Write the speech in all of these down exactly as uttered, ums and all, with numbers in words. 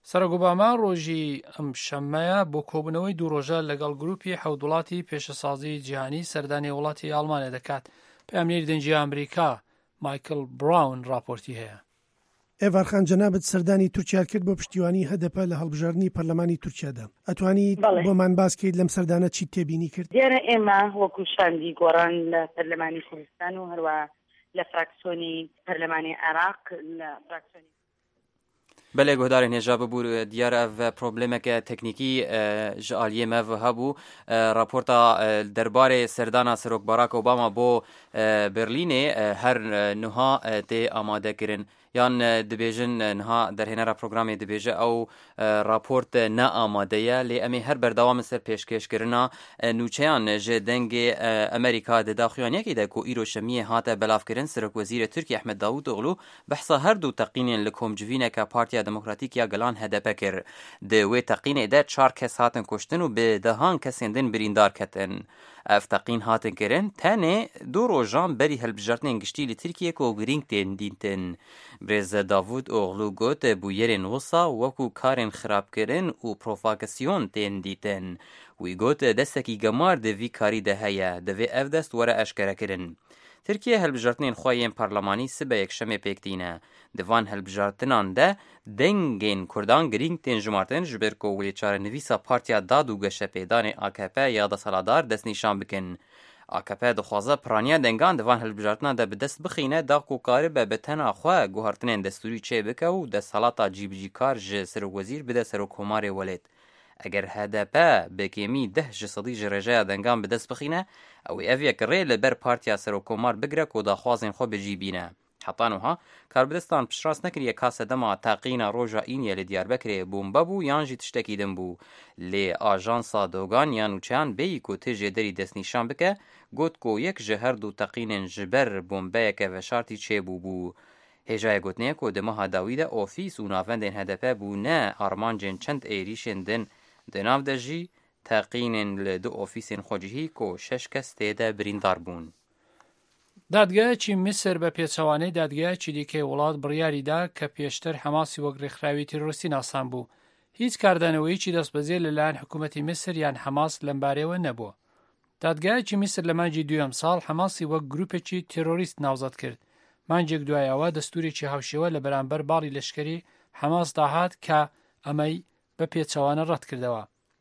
سەرۆک ئۆباما ڕۆژی ئەم شەممەیە بۆ کۆبوونەوەی دوو ڕۆژە لەگەڵ گروپی حەوت وڵاتی پێشەسازی جیهانی سەردانی وڵاتی ئەڵمانیا دەکات. پامێری دەنگی ئەمریکا مایکل براون راپۆرتی هەیە. ئێڤارخان جەنابەت سەردانی تورکیا کرد بۆ پشتیوانی هەدەپە لە هەڵبژاردننی پەرلەمانی تورکیادا. ئەتوانی بۆمان باسکەیت لەم سەردانە چیت تێبینی کرد؟ دیارە ئێمە وەکو شاندی گۆڕان لە پەرلەمانی کوردستان و هەروە لە فراکسیۆنی پەرلەمانی عێراق لە فراکسیۆنی بەڵێ گۆدارێن هێژا ببوو دیارە پرۆبلێمێکە تەکنیکی ji aliyê me hebû raporta derbarê serdana Serok Barack Obama bo Berlînê her niha tê amadekirin yan dibêjin niha derhênera programê dibêje ew raport ne amade ye lê em ê her berdewam ser pêşkêşkirina nûçeyan ji dengê Amerîka di daxuyaniyekê de ku îro şemiyê hate belavkirin Serokwezîrê Tirkiye Ehmed Davutoğlu behsa her du teqînên li komcivîneke Partiya Demokratîk ya Gelan H D P kir. Di wê teqînê de çar kes hatin kuştin û bi dehan kesên din birîndar ketin. Ev teqîn hatin kirin tenê du rojan berî hilbijartinên giştî li Tirkiye ku girîng tên dîtin. Birêz Davutoğlu got bû yerên wisa wekû karên xirabkirin û provokasyon tên dîtin. Wî got destekî gemar di vî karî de heye, divê ev dest were eşkerekirin. Tirkiye hilbijartinên xwe yên parlemanî sibe yekşemê pêktîne. Di van hilbijartinan de dengên Kurdan girîng tên jimartin ji ber ku wê çarenivîsa Partiya Dad û Geşepêdanê A K P ya desaladar destnîşan bikin. A K P dixwaze piraniya dengan di van hilbijartina de bi dest bixîne da ku karibe bi tena xwe guhartinên destûrî çê bike û desalata cîbicîkar ji Serokwezîr bide Serokkomarê Welêt. Eger H D P bekêmî deh ji sedî ji rêjeya dengan bi dest bixîne, ew ê ev yek rê li ber Partiya Serokkomar bigire ku daxwazên xwe bicîbîne. Heta niha Karbidistan piştrast nekiriye ka sedema teqîna roja Îniyê li Diyarbekirê bombe bû yan jî tiştekî din bû. Lê ajansa dogan yan nûçeyan bêyî ku tê jê derî destnîşan bike, got ku yek ji her du teqînên ji ber bombeyeke veşartî çêbû bû. Hêjayê gotinê ku di meha dawî de ofîs û navendên H D P bûne armancên çend êrîşên din. Di nav de jî teqînên li du ofîsên xwe cihî ku şeş kes tê de birîndar bûn. دادگایەکی میسر بە پێچەوانەی دادگایەکی دیکەی وڵات بڕیاریدا کە پێشتر حەماسی وەک ڕێکخراوی تیرۆریستی ناسان بوو. هیچ کاردانەوەیەکی دەستبەجێ لەلایەن حکوومەتی میسر یان حەماس لەمبارەوە نەبووە. دادگایەکی میسر لە مانگی دوێم ساڵ حەماسی وەک گروپێکی تیرۆریست ناوزەت کرد. مانگێک دوایەوە دەستوورێکی هاوشێوە لە بەرامبەر باڵی لەشکری حەماس داهات کە ئەمەی بە پێچەوانە ڕەت کردەوە.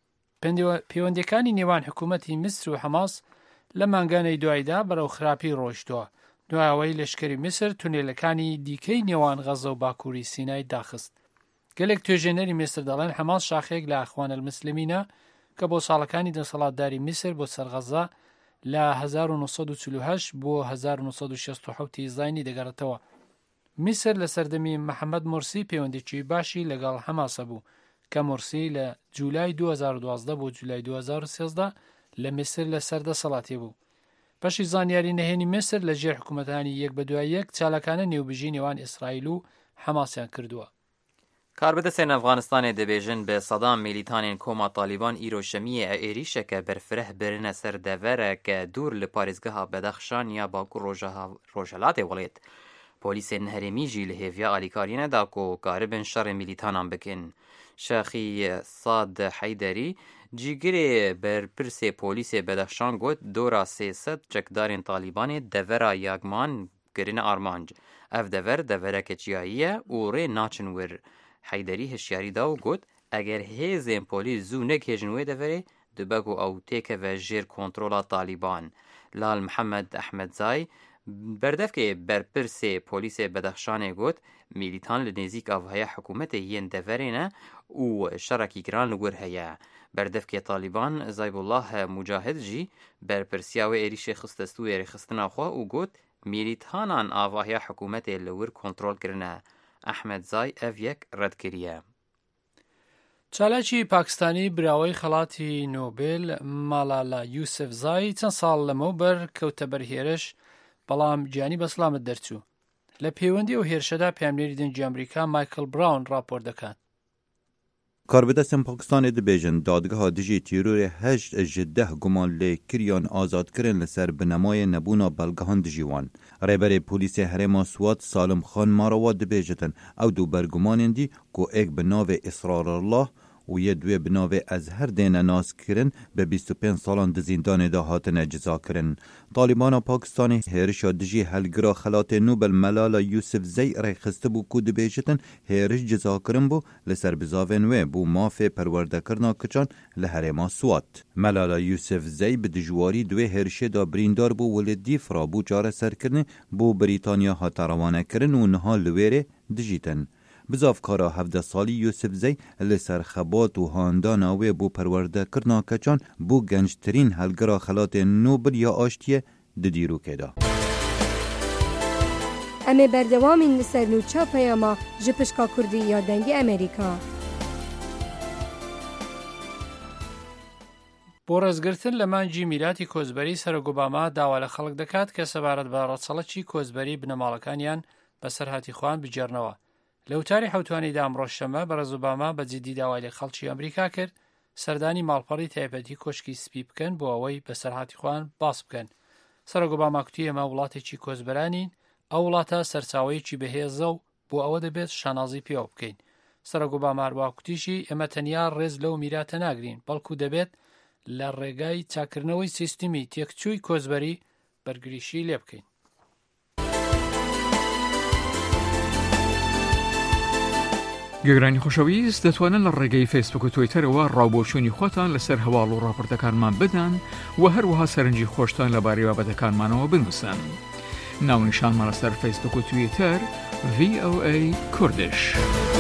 پەیوەندیەکانی نێوان حکوومەتی میسر و حەماس لە مانگانەی دوایدا بەرەو خراپی ڕۆیشتووە. دوایەوەی لەشکری میسر تونێلەکانی دیکەی نێوان غەزە و باکووری سینای داخست. گەلێک توێژێنەری میسر دەڵێن حەماس شاخەیەک لە ئەخوان المسلمینە کە بۆ ساڵەکانی دەسەڵاتداری میسر بۆ سەرغەزە لە هەزار و نۆ سەد و چل و هەشت بۆ هەزار و نۆ سەد و شەست و حەوت زاینی دەگەڕێتەوە. میسر لە سەردەمی محەممەد مورسی پەیوەندێکی باشی لەگەڵ حەماسە بوو کە مورسی لە جولای دوو هەزار و دوازدە بۆ جولای دوو هەزار و سێزدە لە میسر لە سەردەسەڵاتی بوو. پەشی زانیاری نهێنی میسر لە ژێر حکوومەتانی یەک بە دوای یەک چالاکانە نێوبژی نێوان ئیسرائیل و حەماسیان کردووە. Karbidestên Efganistanê dibêjin bi sedam milîtanên Koma Talîban îro şemiyê êrîşeke berfireh birine ser devereke dûr li parêzgeha Bedexşan ya Bakur Rojalatê Welêt. Polîsên herêmî jî li hêviya alîkariyê da ku karibin şerê milîtanan bikin. Şexî Sad Heyderî cîgirê berpirsê polîsê Bedexşan got dora sê sed çekdarên Talîbanê devera yagman kirine armanc. Ev dever devereke çiyayî ye û rê naçin wir. Heyderî hişyarî da û got eger hêzên polîs zû nekêjin wê deverê dibe ku ew têkeve jêr kontrola Talîban. Lal Mihemed Ehmedzai berdevkê berpirsê polîsê Bedexşanê got milîtan li nêzik avhaya hikûmetê yên deverê ne û şerekî giran li wir heye. Berdevkê Talîban Zaybullah Mujahid jî berpirsiya wê êrişê xiste stûyê rêxistina xwe û got milîtanan avahaya hikûmetê li wir kontrol kirine. Ehmedzai ev yek red kiriye. چالاکی پاکستانی براوەی خەڵاتی نۆبێل مالالا یوسفزای چەند ساڵ لەمەوبەر کەوتە بەرهێرش بەڵام گیانی بە سڵامت دەرچوو. لە پەیوەندی ئەو هێرشەدا پامێری دەنگی ئەمریکا مایکل براون راپۆر دەکات. کاربدستن پاکستان دبیجن دادگاه دجی تیرور هشت جده گمان لی کریان آزاد کرن لسر بنمای نبونا بلگهان دجیوان. ریبر پولیس حرم سوات سالم خان مارواد دبیجتن او دو برگمانن دی کو ایک بناو اصرار الله و یه دوی بناو از هر دین ناس کرن به بیست و پنج سالان دزیندان دا هاتن جزا کرن. طالبان پاکستانی هرش دجی هلگرا خلات نوبل ملالا یوسف زی رای خسته بو کود بیشتن هرش جزا کرن بو لسر بزاون و بو مافه پرورده کرنا کچان لحرما سوات. ملالا یوسف زی به دجواری دوی هرش دا بریندار بو ولدی فرا بو چاره سر کرن بو بریتانیا هات روانه کرن و نها لویره دجیتن. بزاف کارا هفده سالی یوسف زی لسر خبات و هاندانا و بو پرورده کرنا کچان بو گنجترین هلگرا خلات نوبل یا آشتیه ددیرو که دا. امه بردوامین لسر نوچا پیاما جپشکا کردی یا دنگی امریکا. بۆ ڕێزگرتن لە مانجی میراتی کۆزبەری سەرۆک ئۆباما داوا لە خەڵک دەکات کە سەبارەت بە ڕەچەڵەکی کۆزبەری بنەماڵەکانیان بەسەر هاتیخوان بجێڕنەوە. لە وتاری حوتوانیدا ئەمڕۆ شەمە بەڕێز ئۆباما بەجددی داوای لە خەڵکی ئەمریکا کرد سەردانی ماڵپەڕی تایبەتی کۆشکی سپی بکەن بۆ ئەوەی بەسەر هاتیخوان باس بکەن. سەرۆک ئۆباما کوتی ئێمە وڵاتێکی کۆزبەرانین، ئەو وڵاتە سەرچاوەیەکی بەهێزە و بۆ ئەوە دەبێت شانازی پێوە بکەین. سەرۆک ئۆباما هەروە کوتیشی ئێمە تەنیا ڕێز لەو میراتە ناگرین، بەڵکو دەبێت لە ڕێگای چاکردنەوەی سیستمی تێکچووی کۆزبەری بەرگریشی لێ بکەین. گەگرانی خۆشەویست دەتوانن لە ڕێگەی فیسبوک و تویتەرەوە ڕاوبۆچوونی خۆتان لەسەر هەواڵ و ڕاپۆرتەکانمان بدەن و هەروەها سەرنجی خۆشتان لەبارەی بابەتەکانمانەوە بنووسن. ناونیشانمان لەسەر فیسبوک و تویتەر ڤی ئۆ ئەی کوردش.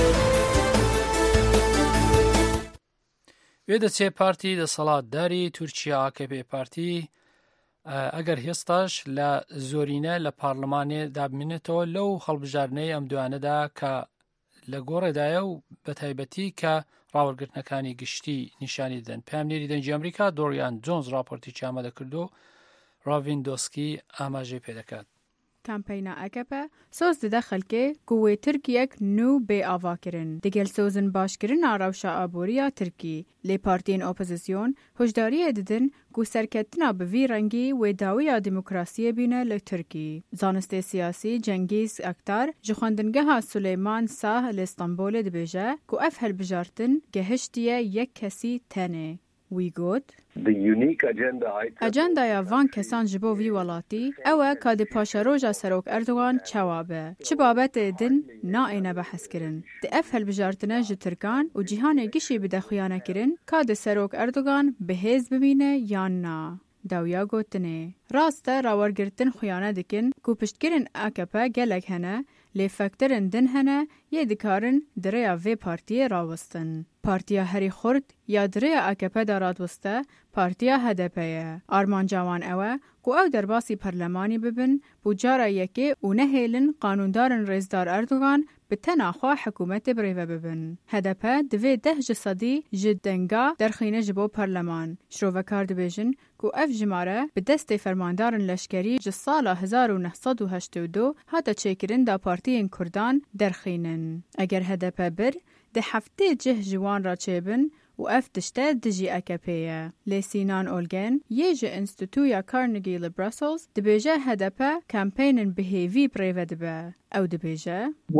وێ دەچێ پارتی دەسەڵاتداری تورکیا ئا کێ پێ پارتی ئەگەر هێستاش لە زۆرینە لە پارلەمانێ دابمێنێتەوە لەو هەڵبژارنەی ئەم دوانەدا کە لە گۆڕێدایە و بە تایبەتی کە ڕاوەرگرتنەکانی گشتی نیشانی دەن. پامنێری دەنگی ئەمریکا دۆریان جۆنز راپۆرتی چامەدە کردو ڕاڤیندۆسکی ئاماژەی پێدەکات. کامپینا ئەکەپە سۆز دەدە خەلکێ کوێ ترکیەک نو بێ ئاواکردن دەگەل سۆزن باشکردنا ڕەوشە ئابووریە ترکی لێ پارتیên ئۆپۆزیسیۆن هۆشداریە ددن ku serketina bi vî rengî wê dawiya demokrasiyê bîne li Tirkî. Zanistê siyasî Cengiz Aktar ji xwendingeha Suleyman Sah li Stenbolê dibêje ku ev hilbijartin gehiştiye yek kesî tenê. Wî got Ajendaya van kesan ji bo vî welatî ew e ka di paşeroja Serok Erdogan çawa be. Çi babetê din naêne behezkirin. Di ev hilbijartine ji Tirkan û cîhanê gişî bide xuyanekirin ka di Serok Erdogan bihêz bibîne yan na. Dawiya gotinê. Rast e rawergirtin xuyane dikin ku piştgirên A K P gelek hene lê fekterên din hene yê dikarin direya vê partiyê rawestin. Partiya Herî Xurt ya direya A K P da radwiste Partiya H D P ye. Armanca wan ew e ku ew derbasî parlemanî bibin bû cara yekê û nehêlin qanûndarên Rêzdar Erdogan bi tena xwe hikûmetê birêve bibin. H D P divê deh ji sedî ji denga derxîne ji bo parleman. Şrovekar dibêjin ku ev jimare bi destê fermandarên leşkerî ji sala hezar û neh sed û heştê û du hate çêkirin da partiyên Kurdan derxînin. Eger H D P bir di heftê cih ji wan re çêbin û ev tişte dijî A K P ye. Lê Sînan Olgen yê ji Înstitûya Carnegie li Brussels dibêje H D P kampênên bihêvî birêve dibe. Ew dibêje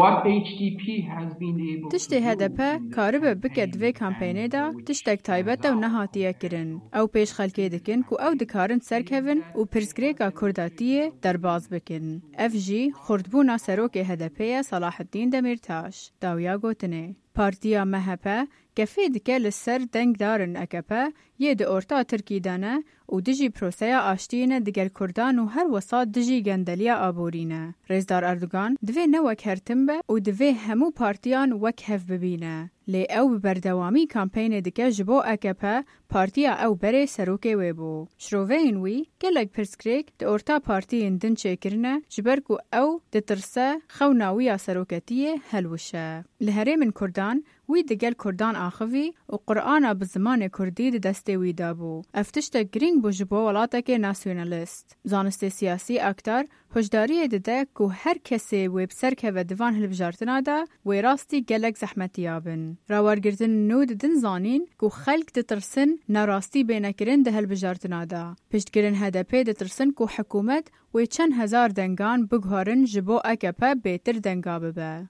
tiştê H D P karibe bike divê kampênê da tiştek taybet ew nehatiye kirin. Ew pêş xelkê dikin ku ew dikarin serkevin û pirsgirêka kurdatiyê derbas bikin. Ev jî xurtbûna serokê H D P'ye Salaheddîn Demirtaş. Dawiya gotinê. Partiya M H P gefê dike li ser dengdarên A K P yê di orta Tirkî de ne û dijî proseya aştiyê digel Kurdan û her wisa dijî gendeliya aborî ne. Rêzdar Erdogan divê ne wek hertim be û divê hemû partiyan wek hev bibîne. Lê ew bi berdewamî kampênê dike ji bo A K P partiya ew berê serokê wê bû. Şroveyên wî gelek pirsgirêk di orta partiyên din çêkirine ji ber ku ew ditirse xewna wî ya seroketiyê helwişe. Li herêmên Kurdan وی دگل کردان آخوی و قرآن به زمان کردی دسته وی دابو. افتشت گرینگ بو جبو ولاتک ناسیونالیست. زانست سیاسی اکتر هشداری دده که هر کسی وی بسر که و دوان هلبجارتنا دا وی راستی گلک زحمتی یابن. راورگردن نو ددن زانین که خلق دترسن نراستی بینکرین ده هلبجارتنا دا. پشتگرن هدپی دترسن که حکومت وی چند هزار دنگان بگهارن جبو اکپا بیتر دنگا ببه.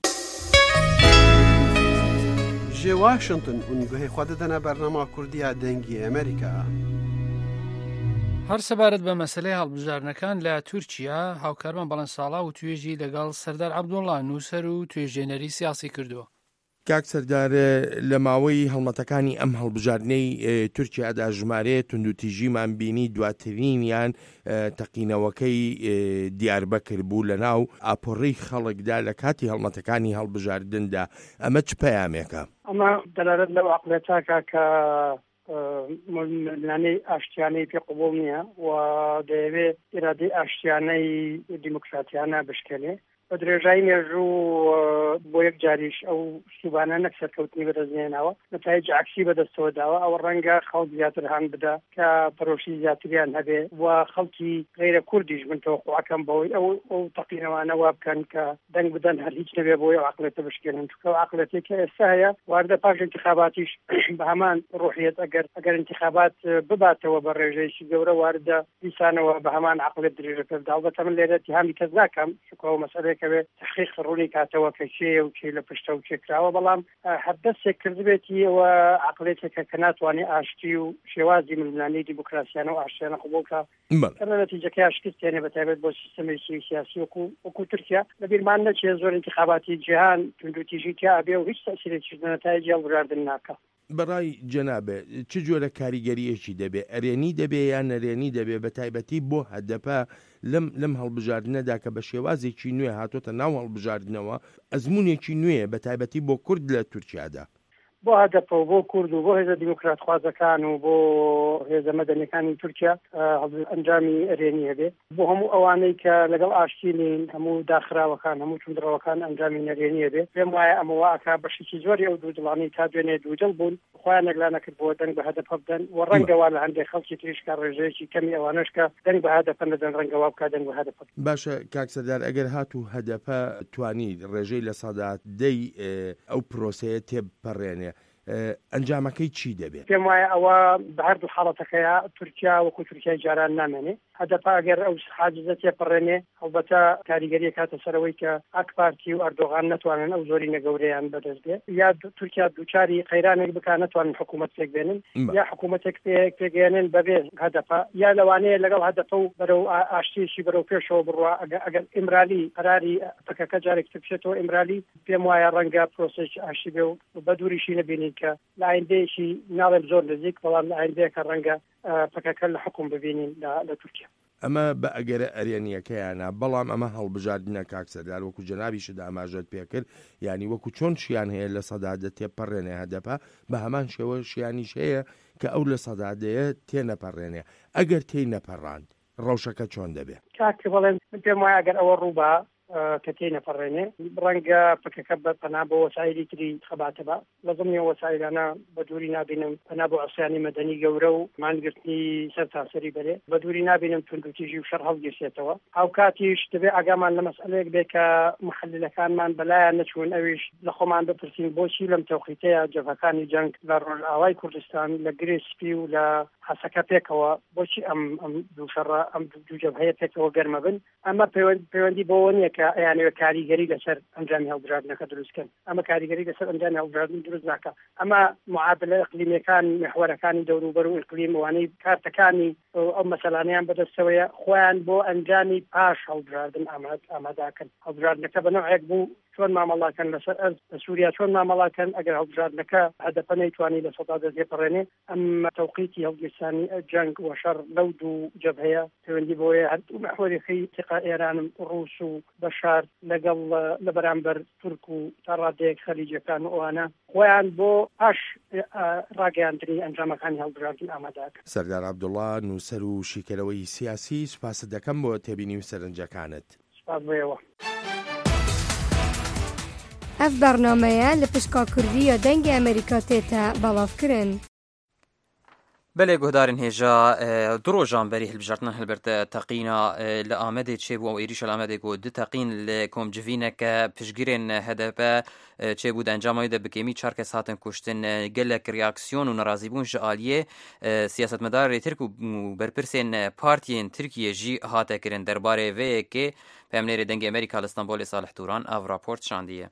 جه واشنطن اونگوه خود دنا برنامه کردی دنگی امریکا. هەر سەبارەت بە مەسەلەی هەڵبژارنەکان لە تورکیا هاوکارمان بەڵەنساڵا و توێژی لەگەڵ سەردار عەبدوڵڵا نووسەر و توێژێنەری سیاسی کردووە. کاک سەردار لە ماوەی هەڵمەتەکانی ئەم هەڵبژاردنەی تورکیادا ژمارەیە توندوتیژیمان بینی دواترینیان تەقینەوەکەی دیاربەکر بوو لە ناو ئاپۆڕەی خەڵکدا لە کاتی هەڵمەتەکانی هەڵبژاردندا. ئەمە چ پەیامێکە؟ ئەمە دەلالەت لەو عەقڵێتاکە کە ملانەی ئاشتیانەی پێ قبوڵ نییە و دەیەوێت ئێرادەی ئاشتیانەی دیموکراتیانە بشکێنێ. بە درێژایی مێژوو بۆ یەک جاریش ئەو سوبانە نەک سەرکەوتنی بەدەستهێناوە نەتایج عەکسی بەدەستەوە داوە. ئەوە ڕەنگە خەڵک زیاتر هەن بدە کە پەرۆشی زیاتریان هەبێ و خەڵکی غەیرە کوردیش من تەوەقوعەکەم بەوەی ئەو ئەو تەقینەوانە وا بکەن کە دەنگ بدەن هەر هیچ نەبێ بۆی ئەو عەقڵێتە بشکێنن، چونکە ئەو عەقڵێتی کە ئێستا هەیە واردە پاش انتخاباتیش بە هەمان ڕوحیەت ئەگەر ئەگەر انتخابات بباتەوە بە ڕێژەیەکی گەورە واردە دیسانەوە بە هەمان عەقڵێت درێژە پێدا. ئەڵبەتە من لێرە اتهامی کەس ناکەم، چونکە ئەو مەسەلەیەکە بێ تحقیق ڕوونی کاتەوە کە چێ و چێ لە پشتە و چێکراوە، بەڵام هەردەستێک کردبێتی ئەوە عەقڵێتێکە کە ناتوانێت ئاشتی و شێوازی ململانەی دیموکراسیانە و ئاشتیانە قبوڵکە کە نەتیجەکەی ئاشکستێنێ بەتایبەت بۆ سیستەمێکی سیاسی وەکو وەکو تورکیا. لەبیرمان نەچێ زۆر انتخاباتی جیهان توندوتیژی تیا ئەبێ و هیچ تەسیرێکیش نەتایجی هەڵبژاردن ناکە. بەڕای جەنابێ چ جۆرە کاریگەریەکی دەبێ؟ ئەرێنی دەبێ یان نەرێنی دەبێ بە تایبەتی بۆ هەدەپە لەم لەم هەڵبژاردنەدا کە بە شێوازێکی نوێ هاتۆتە ناو هەڵبژاردنەوە ئەزمونێکی نوێ بە تایبەتی بۆ کورد لە تورکیادا؟ بۆ هەدەپە و بۆ کورد و بۆ هێزە دیموکرات خوازەکان و بۆ هێزە مەدەنیەکانی تورکیا ئەنجامی ئەرێنی هەبێ. بۆ هەموو ئەوانەی کە لەگەڵ ئاشتینین هەموو داخراوەکان هەموو چوندڕەوەکان ئەنجامی نەرێنی هەبێ. پێم وایە ئەمەوە ئاکا بەشێکی زۆری ئەو دوو دڵانی تا دوێنێ دوودڵ بوون خۆیان نەگلا نەکرد بۆ دەنگ بە هەدەپە بدەن و ڕەنگەوا لە هەندێک خەڵکی تریشکا ڕێژەیەکی کەمی ئەوانەش کە دەنگ بە هەدەپە نەدەن ڕەنگەوا بکات دەنگ بە هەدەپە. باشە کاک سەردار ئەگەر هات و هەدەپە توانی ڕێژەی لە سەدا دەی ئەو پرۆسەیە تێبپەڕێنێ ئەنجامەکەی چی دەبێت؟ پێم وایە ئەوە بە هەردوو حاڵەتەکەیە تورکیا وەکو تورکیای جاران نامێنێ. هەدەپە ئەگەر ئەو حاجزە تێپەڕێنێ هەڵبەتە کاریگەریە کاتە سەرەوەی کە ئاک پارتی و ئەردۆغان نەتوانن ئەو زۆری نەگەورەیان بەدەست بێ، یا تورکیا دووچاری قەیرانێک بکات نەتوانن حکوومەت پێک بێنن یا حکوومەتێک پێگەێنن بەبێ هەدەپە، یا لەوانەیە لەگەڵ هەدەپە و بەرەو ئاشتیشی بەرەو پێشەوە بڕوا. ئەگەر ئیمرالی قەراری پەکەکە جارێک بچێتەوە ئیمرالی پێم وایە ڕەنگە پرۆسێکی ئاشتی بێ و بە دووریشی نەبینین کە لە ئایندەیەکی ناڵێم زۆر نزیک، بەڵام لە ئایندەیەکە ڕەنگە پەکەکە لە حکوم ببینین لە تورکیا. ئەمە بە ئەگەرە ئەرێنیەکەیانە، بەڵام ئەمە هەڵبژاردنە کاک سەردار وەکو جەنابیشت ئاماژەت پێکرد، یعنی وەکو چۆن شیان هەیە لە سەدادە تێپەڕێنێ هەدەپە بە هەمان شێوە شیانیش هەیە کە ئەو لە سەدادەیە تێنەپەڕێنێ. ئەگەر تێی نەپەڕاند ڕەوشەکە چۆن دەبێت؟ کاکە بەڵێن پێم وایە ئەگەر ئەوە ڕووبا کە تێی نەپەڕێنێ ڕەنگە پکەکە بە پەنا بە وەسایلی تری خەباتە بە لە زمانی وەسایلانە بە دووری نابینم پەنا بۆ ئەسیانی مەدەنی گەورە و مانگرتنی سەر تاسەری بەرێ بە دووری نابینم توندوتیژی و شەڕ هەڵگیرسێتەوە. ئەو کاتیش دەبێ ئاگامان لە مەسئلەیەک بێ کە محللەکانمان بەلایان نەچوون، ئەویش لە خۆمان بپرسین بۆچی لەم تەوقیتەیە جەبهەکانی جەنگ لە ڕۆژئاوای کوردستان لە گرێسپی و لە حەسەکە پێکەوە بۆچی ئەم ئەم دوو شەڕە ئەم دوو جەبهەیە پێکەوە گەرمە بن. ئەمە پەیوەندی بۆەوە نییە کە یانەوە کاریگەری لەسەر ئەنجامی هەڵبژاردنەکە دروستکەن. ئەمە کاریگەری لەسەر ئەنجامی هەڵبژاردن دروست ناکە. ئەمە معادلە ئیقلیمیەکان محوەرەکانی دەوروبەر و ئیقلیم وانەی کارتەکانی ئەو مەسەلانەیان بەدەستەوەیە خۆیان بۆ ئەنجامی پاش هەڵبژاردن ئامادەکەن. هەڵبژاردنەکە بە نوعێک بوو چۆن مامەڵاکەن لەسەر ئەرز لە سووریا چۆن مامەڵاکەن ئەگەر هەڵبژاردنەکە هەدەپە نەیتوانی لە سەدادە تێپەڕێنێ. ئەم تەوقیتی هەڵگیرسانی جەنگ و شەڕ لەو دوو جەبهەیە پەیوەندی بۆیە هەردوو محوەرێکی تیقا ئێران و ڕووس و بەشار لەگەڵ لە بەرامبەر تورک و تا ڕادەیەک خەلیجەکان و ئەوانە خۆیان بۆ پاش ڕاگەیاندنی ئەنجامەکانی هەڵبژاردن ئامادەکەن. سەردار عەبدوڵڵا نووسەر و شیکەرەوەی سیاسی، سوپاست دەکەم بۆ تێبینی و سەرنجەکانت. سوپاس بۆیەوە. اف برنامه لپشکا کردی یا دنگ امریکا تیتا بلاف کرن. بله گهدارن هجا درو جانبری هلبجارتنا هلبرت تقینا لآمده چه بو او ایریش الآمده گو دو تقین لکم جوینه که پشگیرن هدفه چه بود انجامای ده بکیمی چارک ساتن کشتن گلک ریاکسیون و نرازی بون جالیه سیاست مدار ترکو برپرسین پارتین ترکیه جی هاته کرن درباره وی که پیمنیر دنگ امریکا لستانبول صالح توران او راپورت شاندیه.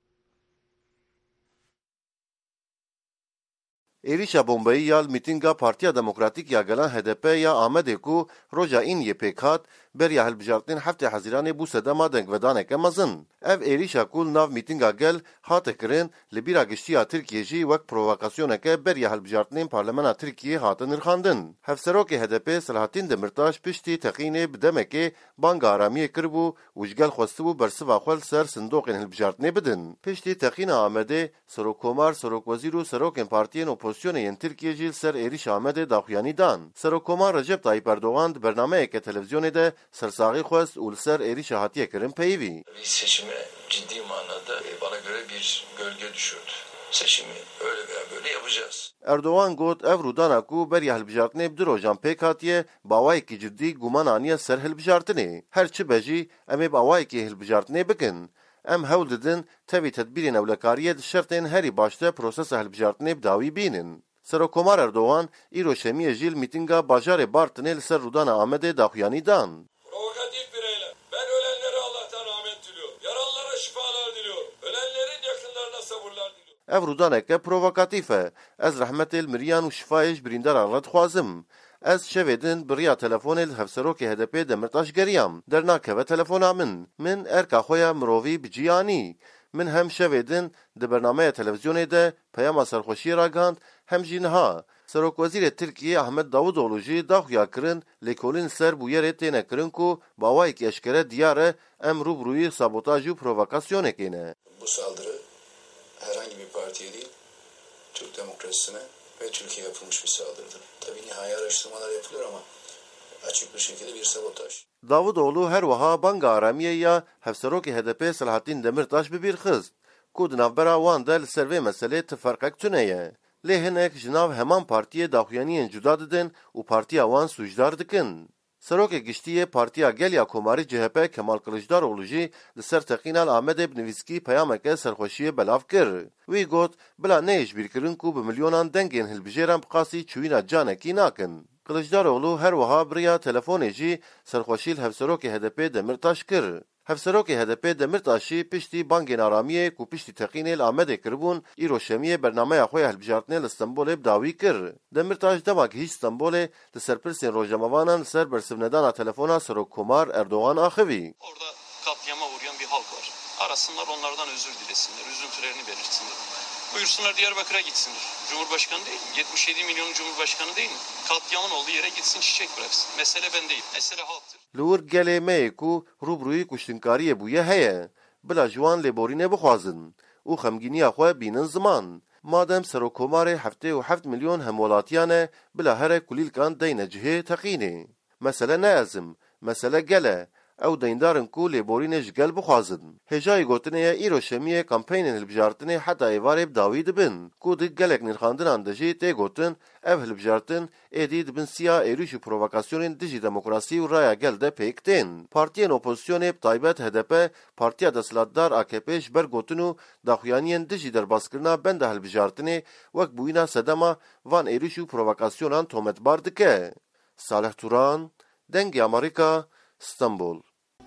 ایریشا بومبئی یال میتینگا پارتیا دموکراتیک یا گلان هدپ یا آمده کو روژا این یه پیکات بریا هلبجارتین هفته حزیران بو سدما دنگ ودانه که مزن. اف ایریشا کول ناو میتینگا گل هاته کرن لبیرا گشتیا ترکیه جی وک پروواکاسیونه که بریا هلبجارتین پارلمانا ترکیه هاته نرخاندن. هفسروک هدپ سلحاتین دمرتاش پشتی تقینه بدمه که بانگ آرامیه کربو وجگل خوستو برسوا خوال سر صندوق هلبجارتین بدن. پشتی تقینه آمده سروک کومار سروک وزیرو سروک پارتین اپوزیسیون ین ترکیه جیل سر ایریش آمده داخویانی دان. سروک کومار رجب طایب اردوغان برنامه که تلویزیون ده سرساغی خواست اولسر ایریش هاتیه کرن پیوی. Seçimi ciddi manada bana göre bir gölge düşürdü. Seçimi öyle veya böyle yapacağız. Erdoğan got ev rudana ku beri helbijartine bdirojan pek hatiye bawayı ki ciddi guman aniye ser helbijartine. Her çi beji emi bawayı ki helbijartine bikin. Em hewl didin tevi tedbirên ewlekariyê di şertên herî başte prosesa hilbijartinê bi dawî bînin. Serokkomar Erdoğan îro şemiyê jî li mîtînga bajarê Bartinê li ser Rûdana Amedê daxuyanî dan. Provokatif bir eylem. Ben ölenlere Allah'tan rahmet diliyorum. Yaralılara şifalar diliyorum. Ölenlerin yakınlarına sabırlar diliyorum. Ev rûdaneke provokatif e. Ez rehmetê li miriyan û şifayê ji birîndaran re dixwazim. Ez şevê din bi riya telefonê li hevserokê H D P Demirtaş geriyam. Dernakeve telefona min. Min erka xwe ya mirovî bi ciyanî. Min hem şevê din di bernameya televizyonê de peyama serxweşiyê ragihand hem jî niha. Serokwezîrê Tirkiyê Ahmed Davutoğlu jî daxuya kirin lêkolîn ser bûyerê têne kirin ku bawayekî eşkere diyar e em rûbrûyî sabotaj û provokasyonekê ne. Bu saldırı herhangi bir partiye değil, Türk demokrasisine ve Türkiye'ye yapılmış bir saldırıdır. Tabii nihai araştırmalar yapılıyor ama açık bir şekilde bir sabotaj. Davutoğlu her wiha banga aramiyê ya hevserokê H D P Selahattin Demirtaş bi bîr xist ku di navbera wan de li ser vê meselê tiferqek tune ye. Lê hinek ji nav heman partiyê daxuyaniyên cuda didin û partiya wan sûcdar dikin. Serokê Giştiyê Partiya Gelya Komarî C H P Kemal Kılıçdaroğlu jî li ser teqîna li Amedê bi nivîskî peyameke serxweşiyê belav kir. Wî got bila neyê ji bîrkirin ku bi milyonan dengên hilbijêran bi qasî çûyîna canekî nakin. Kılıçdaroğlu her wiha biriya telefonê jî serxweşî li hevserokê H D P Demirtaş kir. Hevserokê H D P Demirtaşî piştî bangên aramiyê ku piştî teqînê li Amedê kiribûn îro şemiyê bernameya xwe ya hilbijartinê li Stenbolê bi dawî kir. Demirtaş demakî hîç Stenbolê li ser pirsên rojnamavanan li ser bersivnedana telefona Serokkomar Erdoğan axivî. Orada katliama uğrayan bir halk var. Arasınlar, onlardan özür dilesinler, üzüntülerini belirtsinler. Buyursunlar Diyarbakır'a gitsinler. Cumhurbaşkanı değil mi? yetmiş yedi milyon Cumhurbaşkanı değil mi? Katliamın olduğu yere gitsin, çiçek bıraksın. Mesele ben değil, mesele halktır. Lur gelê me ku rûbrûyî kuştinkariyê bûye heye. Bila ji wan lêborînê bixwazin û xemgîniya xwe bînin ziman. Madem Serokkomarê heftê û heft milyon hemwelatiyan e bila here kulîlkan deyne cihê teqînê. Mesele ne ezim, mesele gel e. Ew deyndarin ku lêborînê ji gel bixwazin. Hêjayî gotinê ye îro şemiyê kampeynên hilbijartinê heta êvarê bi dawî dibin. Ku di gelek nîrxandinan de jî tê gotin ev hilbijartin êdî dibin siya êrîş û provokasyonên dijî demokrasî û raya gel de pêk tên. Partiyên opozisyonê bi taybet H D P, Partiya Desthilatdar A K P ji ber gotin û daxuyaniyên dijî derbazkirina benda hilbijartinê wek bûyîna sedema van êrîş û provokasyonan tometbar dike. Salih Turan, Dengê Amerîka, İstanbul.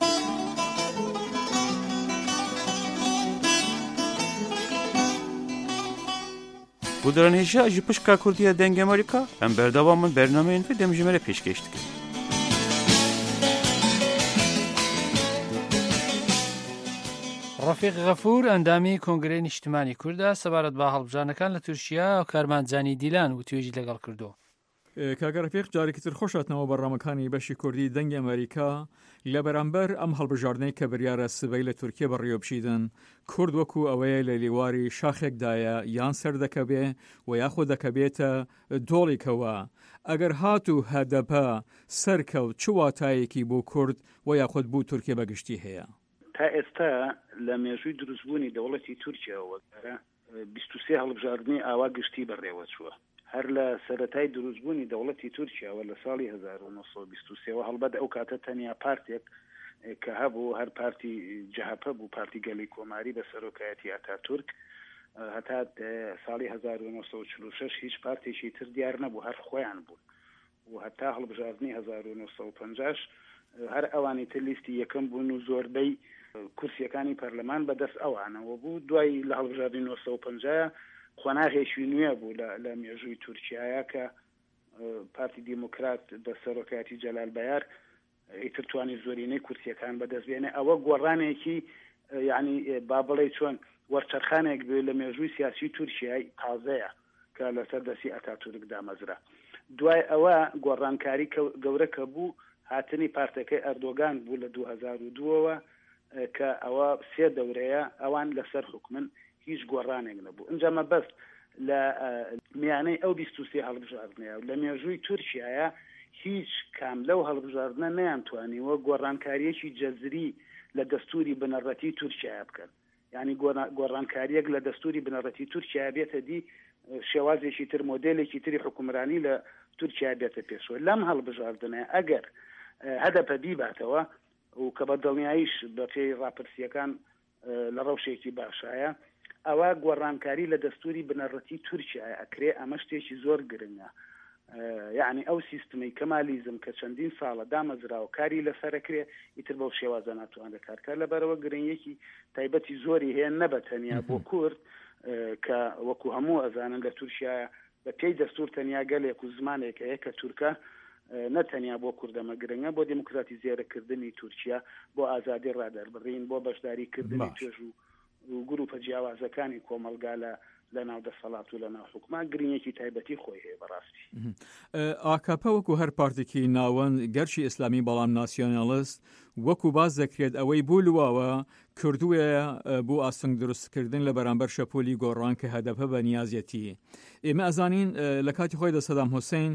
Bu dranêja ji pişka Kurdiya Dengê Amerîka em berdewamên bernameyên vê demjimêre pêşkêş dikin. ڕەفیق غەفور ئەندامی کۆنگرەی نیشتیمانی کوردە سەبارەت بە هەڵبژارنەکان لە تورکیا و کارمانجانی دیلان و توێژی لەگەڵ کردو. کاگە ڕەفیق جارێکی تر خۆشاتنەوە بەڕامەکانی بەشی کوردی دەنگی ئەمریکا لە بەرامبەر ئەم هەڵبژاردنەی کە بڕیارە سبەی لە تورکیا بەڕێوەبشیدن کورد وەکو ئەوەیە لە لیواری شاخێکدایە یان سەر دەکەبێ و یاخۆ دەکەبێتە دۆڵێکەوە ئەگەر هات و هەدەپە سەرکەوت چ واتایەکی بۆ کورد و یاخود بوو تورکیا بەگشتی هەیە. تا ئێستا لە مێژووی دروستبوونی دەوڵەتی تورکیاوە بیست و سێ هەڵبژاردننی ئاوا گشتی بەڕێوە چووە هەر لە سەرەتای دروستبوونی دەوڵەتی تورکیاوە لە ساڵی هەزار و نۆ بیست و سێ هەڵبەت ئەو کاتە تەنیا پارتێک کە هەبوو هەر پارتی جەهەپە بوو پارتی گەلی کۆماری بە سەرۆکایەتی ئاتاتورک هەتا ساڵی هەزار و نۆ چل و شەش هیچ پارتێکی تر دیار نەبوو هەر خۆیان بوو و هەتا هەڵبژاردننی هەزار و نۆ و پەنجاش هەر ئەوانی تر لیستی یەکەم بوون و زۆربەی کورسیەکانی پەرلەمان بەدەست ئەوانەوە بوو دوای لە هەڵبژاردننی نۆ و پەنجا خۆناغێشی نوێ بوو لە مێژووی تورکیایە کە پارتی دیموکرات بە سەرۆکایەتی جەلال بەیار ئیتر توانی زۆرینەی کورسیەکان بەدەستبێنێ ئەوە گۆڕانێکی یعنی با بڵێ چۆن وەرچەرخانێک بێ لە مێژووی سیاسی تورکیای تازەیە کە لەسەر دەستی ئاتاتورک دامەزرا دوای ئەوە گۆڕانکاری گەورە کە بوو هاتنی پارتەکەی ئەردۆگان بوو لە دوو هەزار و دووەوە کە ئەوە سێ دەورەیە ئەوان لەسەر حکومن هیچ گۆڕانێک نەبوو ئەنجا مەبەست لە میانەی ئەو بیست و سێ هەڵبژاردنەیە لە مێژووی تورکیایە هیچ کام لەو هەڵبژاردنە نەیانتوانیوە گۆڕانکاریەکی جەزری لە دەستوری بنەڕەتی تورکیایە بکەن یعنی گۆڕانکاریەک لە دەستوری بنەڕەتی تورکیا بێتە دی شێوازێکی تر مۆدلێکی تری حکومرانی لە تورکیا بێتە پێشوە لەم هەڵبژاردنە ئەگەر هەدەپە بیباتەوە و کە بە دڵنیاییش بە پێی ڕاپرسیەکان لە ڕەوشێکی باشایە ئەوە گۆڕانکاری لە دەستوری بنەڕەتی تورکیایە ئەکرێ ئەمە شتێکی زۆر گرنگە یعنی ئەو سیستمی کەمالیزم کە چەندین ساڵە دامەزراوە کاری لەسەرەکرێ ئیتر بەو شێوازە ناتوانێت کارکار لەبەرەوە گرنگیەکی تایبەتی زۆری هەیە نەبەتەنیا بۆ کورد کە وەکو هەموو ئەزانن لە تورکیایە بە پێی دەستور تەنیا گەلێک و زمانێک هەیە کە تورکە نەتەنیا بۆ کوردەمە گرنگە بۆ دیموکراتی زیێرەکردنی تورکیا بۆ ئازادی ڕادەربڕین بۆ بەشداریکردنی توێژ و گروپە جیاوازەکانی کۆمەلگا لە لە ناو دەسەڵات و لە ناو حکومە گرنگێکی تایبەتی خۆی هەیە بەڕاستی ئاکاپە وەکو هەر پارتێکی ناوەند گەرچی ئیسلامی بەڵام ناسیۆنالیست وەکو باز دەکرێت ئەوەی بوو لواوە کردووە بۆ ئاسنگ دروستکردن لە بەرامبەر شەپۆلی گۆڕان کە هەدەپە بە نیازەتی ئێمە ئەزانین لە کاتی خۆی دە سەدام حوسێن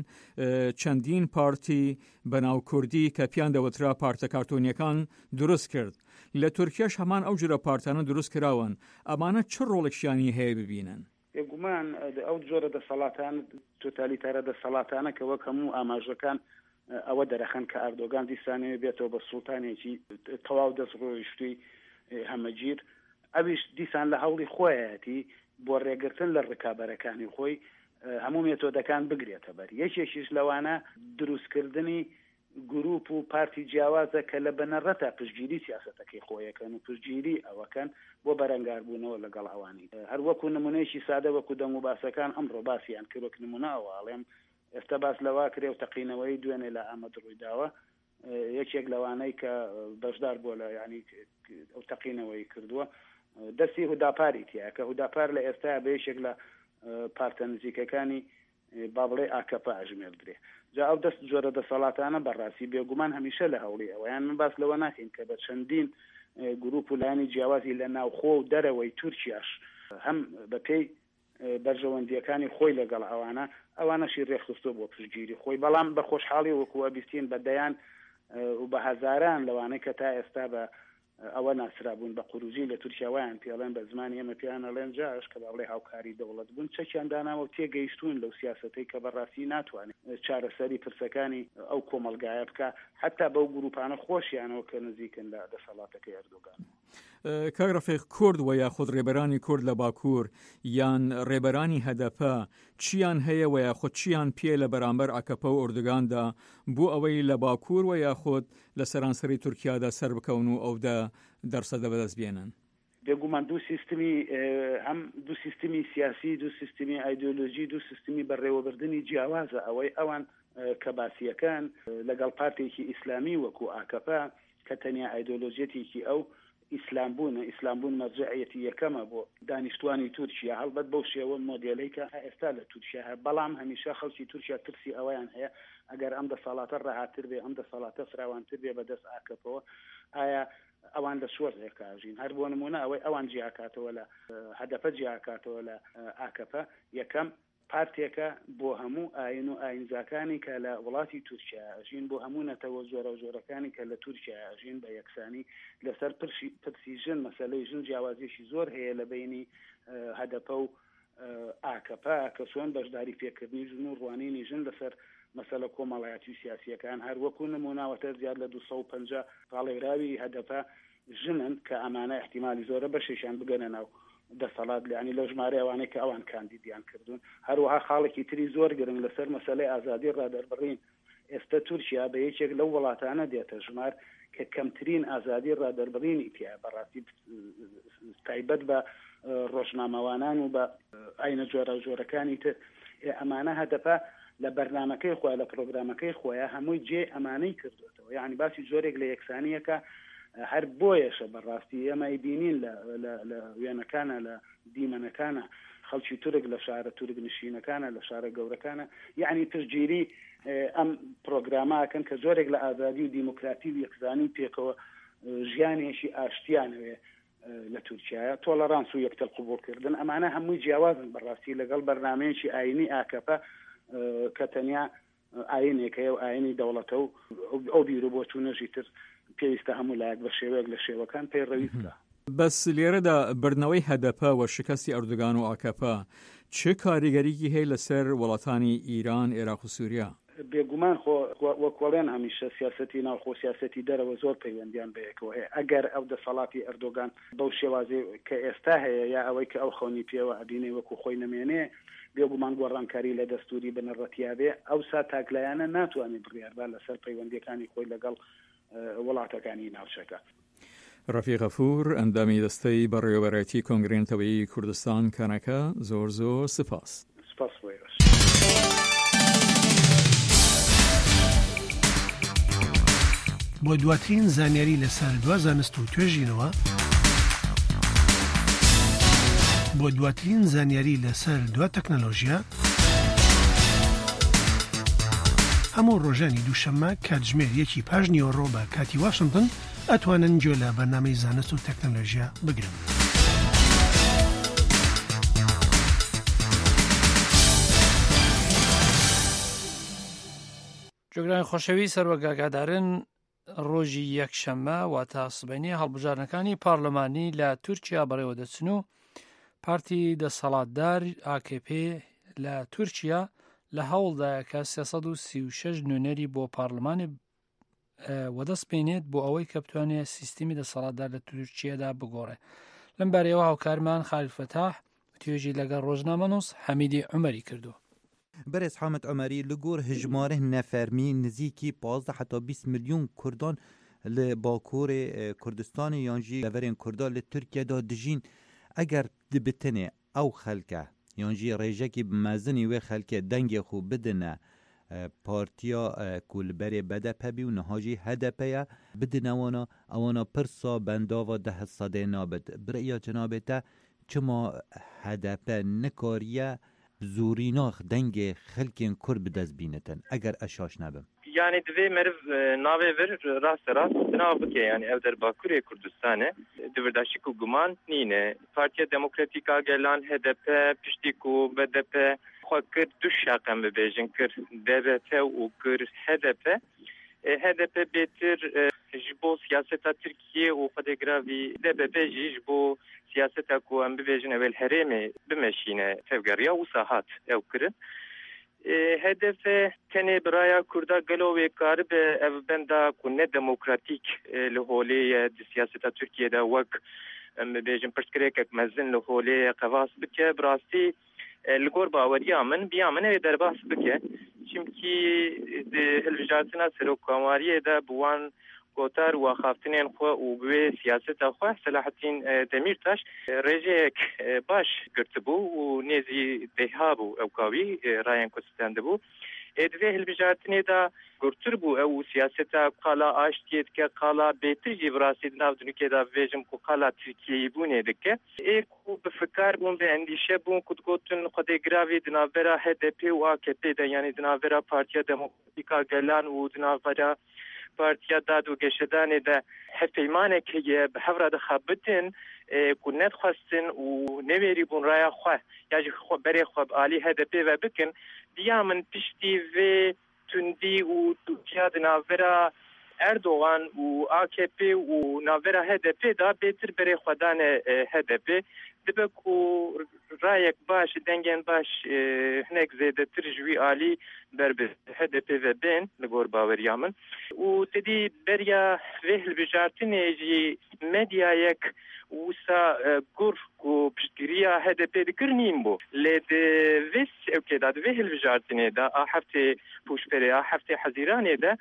چەندین پارتی بەناو کوردی کە پیان دەوترا پارتە کارتۆنیەکان دروست کرد لە تورکیاش هەمان ئەو جورە پارتانە دروست کراون ئەمانە چ ڕۆڵێکیانی هەیە ببینن بێگومان ئەو جۆرە دەسەڵاتان تۆتالیتارە دەسەڵاتانە کە وەک هەموو ئاماژەکان ئەوە دەرەخەن کە ئەردۆگان دیسانەوە بێتەوە بە سوڵتانێکی تەواو دەستڕۆیشتووی هەمەگیر ئەویش دیسان لە هەوڵی خۆیەتی بۆ ڕێگرتن لە ڕکابەرەکانی خۆی هەموو مێتۆدەکان بگرێتە بەر یەکێکیش لەوانە دروستکردنی گروپ و پارتی جیاوازە کە لە بنەڕەتە پشتگیری سیاسەتەکەی خۆیەکەن و پشتگیری ئەوەکەن بۆ بەرەنگاربوونەوە لەگەڵ ئەوانی هەر وەکو نمونەیەکی سادە وەکو دەنگ و باسەکان ئەمڕۆ باسییان کرد وەک نمونە ئەوواڵێم ئێستا باس لەوا کرێ و تەقینەوەی دوێنێ لە ئەمەد ڕوویداوە یەکێک لەوانەی کە بەشدار بۆ لە ینی ئەو تەقینەوەی کردووە دەستی هوداپاری تیا کە هوداپار لە ئێستا بەیەکێک لە پارتە نزیکەکانی با بڵێ ئاکەپە ئەژمێر درێ جا ئەو دەست جۆرە دەسەڵاتانە بەڕاستی بێگومان هەمیشە لە هەوڵی ئەوەیان من باس لەوە ناکەین کە بە چەندین گروپ و لایانی جیاوازی لە ناوخۆ و دەرەوەی تورکیاش هەم بە پێی بەرژەوەندیەکانی خۆی لەگەڵ ئەوانە ئەوانەشی ڕێخستۆ بۆ پشتگیری خۆی بەڵام بە خۆشحاڵی وەکووە بیستین بەدەیان و بە هەزاران لەوانەی کە تا ئێستا بە ئەوە ناسرابوون بە قوروجی لە تورکیاوایان پێڵێن بە زمانی ئێمە پیانەڵێن جاش کە باڵێ هاوکاری دەوڵەت بوون چەکیان داناوە و تێگەیشتون لەو سیاسەتەی کە بەڕاستی ناتوانێت چارەسەری پرسەکانی ئەو کۆمەلگایە بکە حتا بەو گروپانە خۆشیانەوە کە نزیکن لە دەسەڵاتەکەی ئەردۆگان کاک ڕەفیق کورد و یاخود ڕێبەرانی کورد لە باکوور یان ڕێبەرانی هەدەپە چیان هەیە و یاخود چیان پێ لە بەرامبەر ئاکەپە و ئوردوگاندا بۆ ئەوەی لە باکوور و یاخود لە سەرانسەری تورکیادا سەر بکەون و ئەو دەرسەدە بەدەست بێنن بێگومان دوو سیستمی هەم دوو سیستمی سیاسی دوو سیستمی ئایدۆلۆژی دوو سیستمی بەڕێوەبردننی جیاوازە ئەوەی ئەوان کە باسیەکان لەگەڵ پارتێکی ئیسلامی وەکو ئاکەپە کە تەنیا ئایدۆلۆژیەتێکی ئەو ئیسلام بوون ئیسلام بوون مەرجعیەتی یەکەمە بۆ دانیشتوانی تورکیا هەڵبەت بەو شێوە مۆدێلەی کە ئێستا لە تورکیا هەیە بەڵام هەمیشە خەڵکی تورکیا ترسی ئەویان هەیە ئەگەر ئەم دەسەڵاتە ڕاهاتر بێ ئەم دەسەڵاتە فراوانتر بێ بەدەست ئاکەپەوە ئایا ئەوان لە سوەر ڕێکاژین هەر بۆ نمونە ئەوەی ئەوان جیاکاتەوە لە هەدەپە جیاکاتەوە لە ئاکەپە یەکەم پارتێکە بۆ هەموو ئاین و ئاینزاکانی کە لە وڵاتی تورکیا ئەژین بۆ هەموو نەتەوە زۆرە و زۆرەکانی کە لە تورکیا ئەژین بە یەکسانی لەسەر پرسی ژن مەسەلەی ژن جیاوازیشی زۆر هەیە لە بینی هەدەپە و ئاکەپا کە چۆن بەشداری پێکردنی ژن و ڕوانینی ژن لەسەر مەسەلە کۆمەڵایەتی و سیاسیەکان هەروەکو نموناوەتە زیاد لە دووسە و پەنجا پاڵێراوی هەدەپە ژنن کە ئەمانە احتیمالی زۆرە بەشێکیان بگەنە ناو دەسەڵات لەانی لە ژمارە ئەوانەی کە ئەوان کاندیدیان کردوون هەروەها خاڵێکی تری زۆر گرنگ لەسەر مەسەلەی ئازادی ڕادەربڕین ئێستا تورکیا بە یەکێک لەو وڵاتانە دێتە ژمار کە کەمترین ئازادی ڕادەربڕینی تیا بەڕاستی تایبەت بە ڕۆژنامەوانان و بە ئاینە جۆرە جۆرەکانی تر ئەمانە هەدەپە لە بەرنامەکەی خۆیان لە پرۆگرامەکەی خۆیان هەمووی جێ ئەمانەی کردوێتەوە یعنی باسی جۆرێک لە یەکسانیەکە هەر بۆیەشە بەڕاستی ئێمە بینین لە وێنەکانە لە دیمەنەکانە خەڵکی تورک لە شارە تورک نشینەکانە لە شارە گەورەکانە یعنی پشتگیری ئەم پرۆگراماکەن کە زۆرێک لە ئازادی و دیموکراتی و یەکزانی پێکەوە ژیانێکی ئاشتیانەوێ لە تورکیایە تۆلەرانس و یەکتەر قبولکردن ئەمانە هەمووی جیاوازن بەڕاستی لەگەڵ بەرنامەیەکی ئاینی ئاکەپە کە تەنیا ئاینێکەیە و ئاینی دەوڵەتە و ئەو بیرۆ بۆ چوونەژی تر پێویستە هەموو لایەک بە شێوەیەک لە شێوەکان پەیڕەوی بکە. بەس لێرەدا بردنەوەی هەدەپە و شکستی ئەردوگان و ئاکەپە چه کاریگەریکی هەیە لەسەر وڵاتانی ئیران، عێراق و سووریا؟ بێگومان وەکوڵێن هەمیشە سیاسەتی ناوخۆ سیاسەتی دەرەوە زۆر پەیوەندیان بەیەکەوە هەیە ئەگەر ئەو دەسەڵاتی ئەردۆگان بەو شێوازێ کە ئێستا هەیە یا ئەوەی کە ئەو خەونی پێوە ئەبینێ وەکو خۆی نەمێنێ بێگومان گۆڕانکاری لە دەستوری بنەڕەتیابێ ئەو سا تاکلایانە ناتوانێت بڕیاربا لەسەر پەیوەندیەکانی خۆی لەگەڵ وڵاتەکانی ناوچەکە. ڕەفیق غەفور ئەندامی دەستەی بەڕێوەبەرەتی کۆنگرێنتەوەی کوردستان کانەکە زۆر زۆر سپاس. سپاس وێرش. بۆ دواترین زانیاری لەسەر دوا زانست و توێژینەوە بۆ دواترین زانیاری لەسەر دوا تەکنەلۆژیا هەموو ڕۆژانی دووشەممە کاتژمێر یەکی پاش نیوەڕۆ بە کاتی واشنگتن ئەتوانن گوێ لە بەرنامەی زانست و تەکنەلۆژیا بگرن. جۆگرانی خۆشەوی سەرۆگاگادارن ڕۆژی یەکشەممە واتە سبەینی هەڵبژارنەکانی پارلەمانی لە تورکیا بەڕێوە دەچن و پارتی دەسەڵاتدار ئا کێ پێ لە تورکیا لە هەوڵدایە کە سێسەد و سی و شەش نوێنەری بۆ پارلەمانی وەدەست پێنێت بۆ ئەوەی کە بتوانێت سیستمی دەسەڵاتدار لە تورکیادا بگۆڕێ. لەم بارەیەوە هاوکارمان خالید فەتاح توێژی لەگەڵ ڕۆژنامە نووس حەمیدی عومەری کردو. برێز حامد عومەری li gor hejmarê nefermî nizîkî panzdeh heta bîst milyon Kurdan li Bakurê Kurdistanê yan jî leverên Kurda li Tirkiyeyê dijîn eger dibitinê ew xelke yan jî rêjekî bi mezinî wê xelkê dengê xwe bidine partiya ku li berê B D P bî û niha jî H D P ye bidine wana ewana pirsa bendava deh sedê nabit. Bi rêya cenabê te çima H D P nikariye زوریناخ دنگ خلکین کور بدست بینتن اگر اشاش نبم yani divê meriv navê vir rast rast nav bike yani ev derbakurê Kurdistanê divirdaşî ku guman nîne Partiya Demokratîk a Gelan H D P piştî ku B D P xwe kir du şaqem bibêjin kir D B P û kir H D P H D P bêtir ji bo siyaseta Tirkiye û xwedêgiravî D B P jî ji bo siyaseta ku em bibêjin ew herêmê bimeşîne tevgeriya wisa hat ew kirin. Hedefe tenê biraya Kurda gelo wê karibe ev benda ku ne demokratîk li holê ye di siyaseta Tirkiyeyê wek em bibêjin pirsgirêkek mezin li holê ye qevas bike bi rastî li gor baweriya min biya min ê derbas bike çimkî di hilbijartina serokkomariyê de bi wan gotar û axaftinên xwe û bi wê siyaseta xwe Selahattin Demirtaş rêjeyek baş girtibû û nêzî deha bû ew kawî rayên Kurdistan dibû. Ê divê hilbijartinê de gurtir bû ew siyaseta qala aştiyê dike qala bêtir jî bi rastî di nav dunûkê de bibêjim ku qala Tirkiyeyî bûnê dike. Ê ku bi fikar bûn bi endîşe bûn ku digotin xwedêgiravê di navbera H D P û A K P de yanî di navbera Partiya Demokratîk a Gelan û di navbera پارتیا داد و گشتانه ده هفیمانه که به هفره ده خبتن کنت خواستن و نمیری بون رای خواه یاجی خو بری خواب عالی هدپی و بکن بیا من پشتی و تندی و دوکیاد ناورا اردوغان و آکپی و ناورا هدپی دا بهتر بری خودان هدپی دبکو رایک باش دنگن باش هنک زیده تر جوی عالی بر به هدپی و بین لگور باوریامن و تدی بریا وهل بجارتنه جی مدیا یک وسا گور کو پشتگیریا هدپی دکرنیم بو لید ویس اوکی داد وهل بجارتنه دا هفته پوشپری هفته حزیرانه دا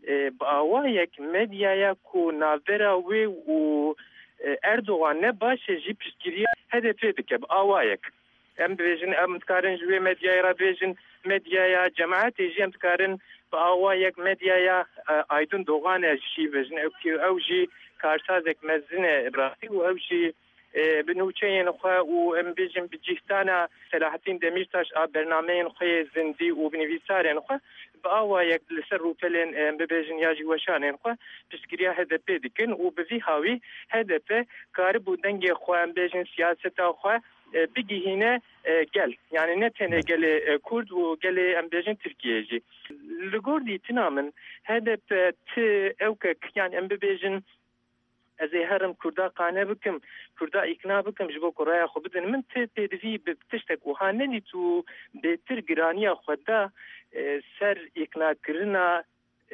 با یک مدیا کو ناورا وی و اردوغان نه باشه جی پشتگیریا هدپی دکب آوایک ام بیژن ام تکارن جوی مدیا را بیژن مدیا جماعت جی ام تکارن با آوایک مدیا ایدون دوغان جی بیژن اوکی او جی کارسازک مزنه براتی و او جی بنوچه نخوا و ام بیژن بجیستانا صلاح الدین دمیرتاش برنامه نخوی زندی و بنویسار نخوا با آوایک لسر روپلین ام بیژن یاجی وشان نخوا پشتگیریا هدپی دکن و بوی هاوی هدپی کار بودنگ خوا ام بیژن سیاست خوا بگیهینه گل یعنی نه تنه گل کرد و گل ام بیژن ترکیه جی لگوردی تنامن هدف ت اوکک یعنی ام بیژن از هرم کردا قانه بکم کردا اقناع بکم جبو کرای خو بدن من ت تدوی بتشتک و هاننی تو بهتر گرانی خدا سر اقناع کرنا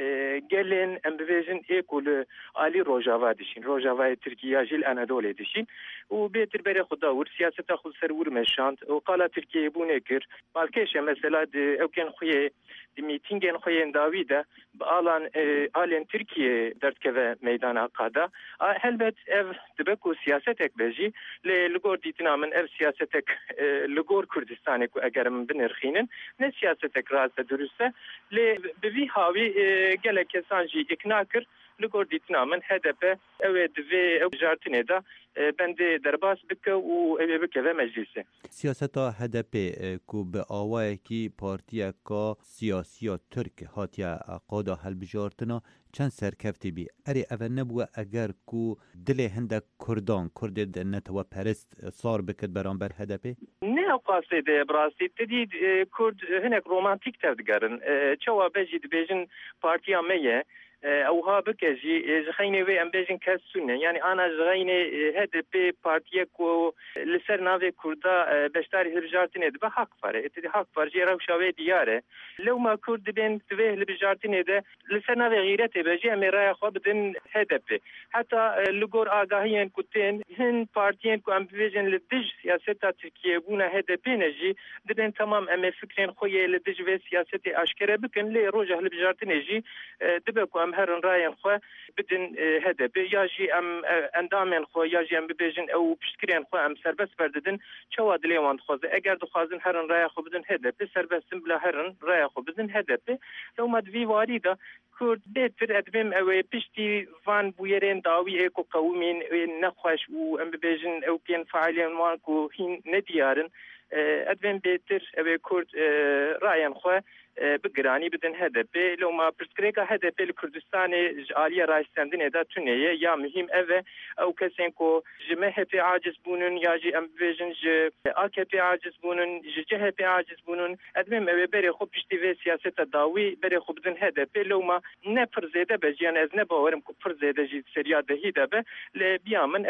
gelin em bibêjin êkul alî rojava dişîn rojavayê Tirkiye jîl Anadolê dişîn û bêtir berê xwe da wir siyaseta xwe ser wir meşand û qala Tirkiyeyê bûnê kir balkêşe mesela di ewkên xwe di mîtîngên xwe yên dawî de bi alan alên Tirkiye derdkeve meydana qada helbet ev dibe ku siyasetek be jî lê li gor dîtina min ev siyasetek li gor Kurdistanê ku eger min binirxînin ne siyasetek rast e durust e lê bi vî havî gelek kesan jî ikna kir li gor dîtina min H D P ew ê divê ew bijartinê de bendê derbas bike û ew ê bikeve meclîsê. Siyaseta H D P ku bi awayekî partiyeka siyasiya Türk hatiye qada helbijartina çend serkeftî bî erê ev nebûye eger ku dilê hindek Kurdan Kurdê de netwe perest sar bikir beramber H D P? Ne qasê de birastî tidî Kurd hinek romantîk tev digerin çawa be jî dibêjin partiya me ye اوها بکجی جخینه و ام بیژن کسونه یعنی آن جخینه هدپ پارتیه کو لسر ناوی کردا بشتاری هرجارتینه ده به حق فره اتدی حق فرجی روشاوی دیاره لو ما کرد بین توه هرجارتینه ده لسر ناوی غیرت بجی ام رای خو بدن هدپ حتی لگور آگاهیان کوتین هن پارتیان کو ام بیژن لدج سیاست ترکیه بونه هدپ نجی دبن تمام ام فکرین خوی لدج و سیاست اشکره بکن لی روجه هرجارتینه جی دبه کو هرن راين خو بدن هدف ياجي ام اندامن خو ياجي ام ببيجن او بشكرين خو ام سربس برددن چوا دليوان خوز اگر دخوازن هرن راي خو بدن هدف سربسن بلا هرن راي خو بدن هدف لو ما دوی واريدا كورد بيتر ادبم او بشتي فان بويرين داوي اكو قومين نخوش و ام ببيجن او كين فعالين وانكو هين نديارن ادبم بيتر او كورد راين خو بگرانی بدن هدف لو ما پرسکریکا هدف لکردستان جالیا رایستندن دا تونیه یا مهم اوه او کسین کو جمه پی عاجز بونن یا جی ام بیژن ج آک پی عاجز بونن جه پی عاجز بونن ادمم اوه بری خوب پشتی و سیاست داوی بری خوب بدن هدف لو ما نه پرزیده بجیان از نه باورم کو پرزیده جی سریا دهی دبه ل بیامن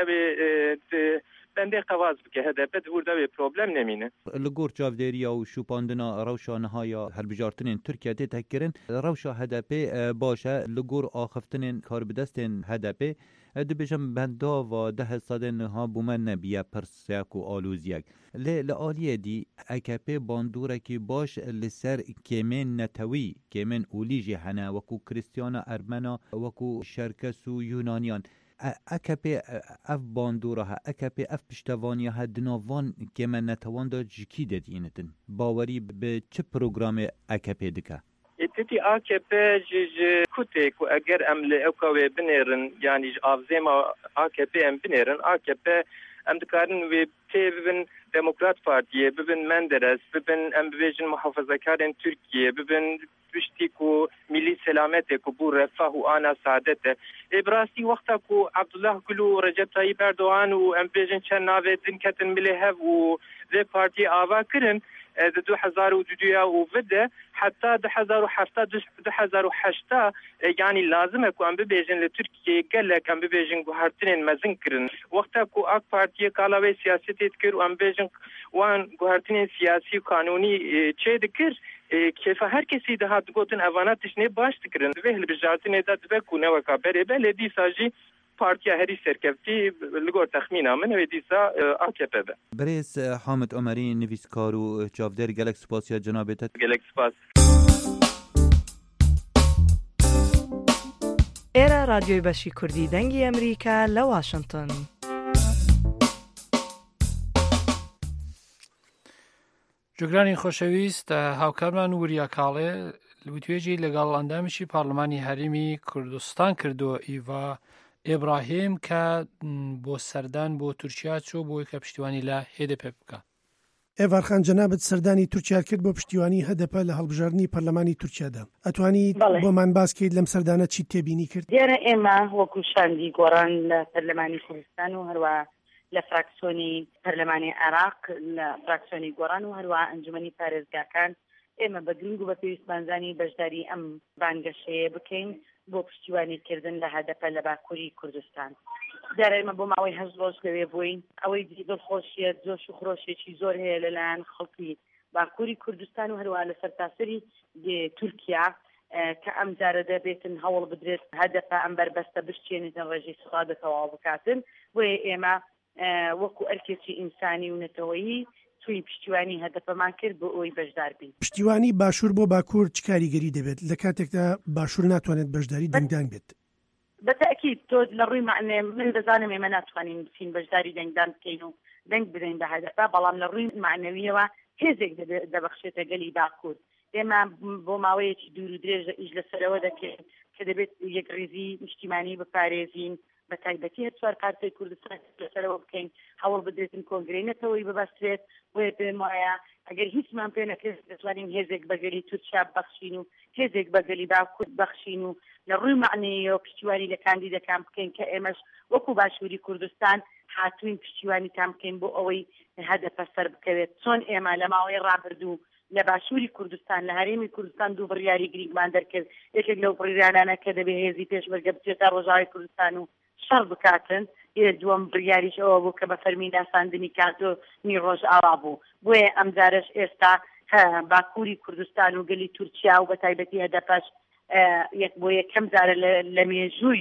اوه بنده قواز بکه هدف دور به پروبلم نمینه لگور چاودێریە و شوپاندنا ڕەوشانەهایە هەلبژارتنên Tirkiye tê tekkirin rewşa H D P baş e li gor axiftinên karbidestên H D P dibêjim bendava deh sadên niha bûme nebiye pirsek û alûziyek lê li aliyê dî A K P bandûrekî baş li ser kêmên netewî kêmên ûlî jî hene wekû Kristiyana Ermena wekû Şerkes û Yunaniyan A K P ev bandora ha A K P ev piştevaniya ha dinavan kême netewanda ji kî dedînitin bawerî bi çi programê A K P dike اتتی A K P ji kutê ku eger em li ew kawê binêrin yanî ji avzêma A K P em binêrin A K P ئەم دکارن وێ پێ ببن دموکرات پارتیە ببن مندرس ببن ئەم ببێژن محافظەکارên تورکیە ببن پشتێک و میلی سلامەتێک و بوو ڕێفاه و ئانا سعادەتە ئێبراستی وەختا و عەبدوڵاه گول و ڕەجەب تاییب ئەردۆغان و ئەم بێژن چەند ناوێ دن کەتن ملێ هەv و vê partiyê ava kirin di du hezar û duya û vide heta di hezar û hefta du hezar û heşta yanî lazim e ku em bibêjin li Tirkiyeyê gelek em bibêjin guhertinên mezin kirin wexta ku AK Partiye kala wê siyasetê dikir û em bêjin wan guhertinên siyasî û kanûnî çê dikir kêfa her kesî dihat digotin evana tişnê baş dikirin divê hilbijartinê de dibe ku neweka berê be lê dîsa jî partiya herî serkevtî li gor texmîna min wê dîsa A K P be. Birêz Hamid Omerî nivîskar û çavdêr gelek spasiya cenabê te. Gelek spas. ئێرە رادیۆی بەشی کوردی دەنگی ئەمریکا لە واشنگتن. جوگرانی خۆشەویست هاوکارمان وریا کاڵێ وتوێژی لەگەڵ ئەندامشی پارلمانی هەرێمی کوردستان کردووە ئیڤا ئێبراهیم کە بۆ سەردان بۆ تورکیا چوو بۆی کە پشتیوانی لە هێدەپێ بکە. ئێڤارخان جەنابەت سەردانی تورکیا کرد بۆ پشتیوانی هەدەپە لە هەڵبژاردننی پەرلەمانی تورکیادا. ئەتوانی بۆمان باسکەیت لەم سەردانە چیت تێبینی کرد؟ دیارە ئێمە وەکو شاندی گۆڕان لە پەرلەمانی کوردستان و هەروە لە فراکسیۆنی پەرلەمانی عێراق لە فراکسیۆنی گۆڕان و هەروە ئەنجومەنی پارێزگاکان ئێمە بە گرنگ و بە پێویستمانزانی بەشداری ئەم بانگەشەیە بکەین بۆ پشتیوانیکردن لە هەدەپە لە باکووری کوردستان. دیارە ئێمە بۆ ماوەی هەشت ڕۆژ لەوێ بووین ئەوەی دڵخۆشیە جۆش و خۆشیێکی زۆر هەیە لەلایەن خەڵکی باکووری کوردستان و هەروە لە سەرتاسەری تورکیا کە ئەم جارە دەبێتن هەوڵ بدرێت هەدەپە ئەم بەربەستە بشتێنێتن ڕێژەی سەڵاتە تەواو بکاتن بۆیە ئێمە وەکو ئەرکێکی ئینسانی و نەتەوەیی توی پشتیوانی هەدەپەمان کرد بۆ ئەوی بەشدار بین. پشتیوانی باشوور بۆ باکوور چ کاریگەری دەبێت لە کاتێکدا باشوور ناتوانێت بەشداری دەنگدان بێت؟ بەتەکید تۆ لە ڕووی معنێ من دەزانم ئێمە ناتوانین بچین بەشداری دەنگدان بکەین و دەنگ بدەین بە هەدەپە بەڵام لە ڕووی معنەویەوە هێزێک دەبەخشێتە گەلی باکوور. ئێمە بۆ ماوەیەکی دوور و درێژە ئیش لەسەرەوە دەکەین کە دەبێت یەک ڕێزی نیشتیمانی بپارێزین بە تایبەتی هەر چوار پارتیای کوردستان لەسەرەوە بکەین هەوڵ بدرێتن کۆنگرەی نەتەوەی ببەسترێت بۆیە پێم وایە ئەگەر هیچمان پێ نەکرد دەتوانین هێزێک بەگەلی تورکیا بەخشین و هێزێک بەگەلی باکوور بەخشین و لە ڕووی معنەیەوە پشتیوانی لە کاندیدەکان بکەین کە ئێمەش وەکو باشووری کوردستان هاتوین پشتیوانیتان بکەین بۆ ئەوەی هەدەپە سەر بکەوێت چۆن ئێمە لە ماوەی ڕابردوو لە باشووری کوردستان لە هەرێمی کوردستان دوو بڕیاری گریگمان دەرکرد یەکێک لەو بڕیارانە کە دەبێت هێزی پێشمەرگە بچێتە ڕۆژاوی کوردستان و شەڕ بکاتن دووەم بڕیاریش ئەوە بوو کە بە فەرمی ناساندنی کاتۆنی ڕۆژ ئاوا بوو بۆیە ئەم جارش ئێستا باکووری کوردستان و گەلی تورکیا و بە تایبەتی هەدەپەش یەک بۆ یەکەم جارە لە مێژووی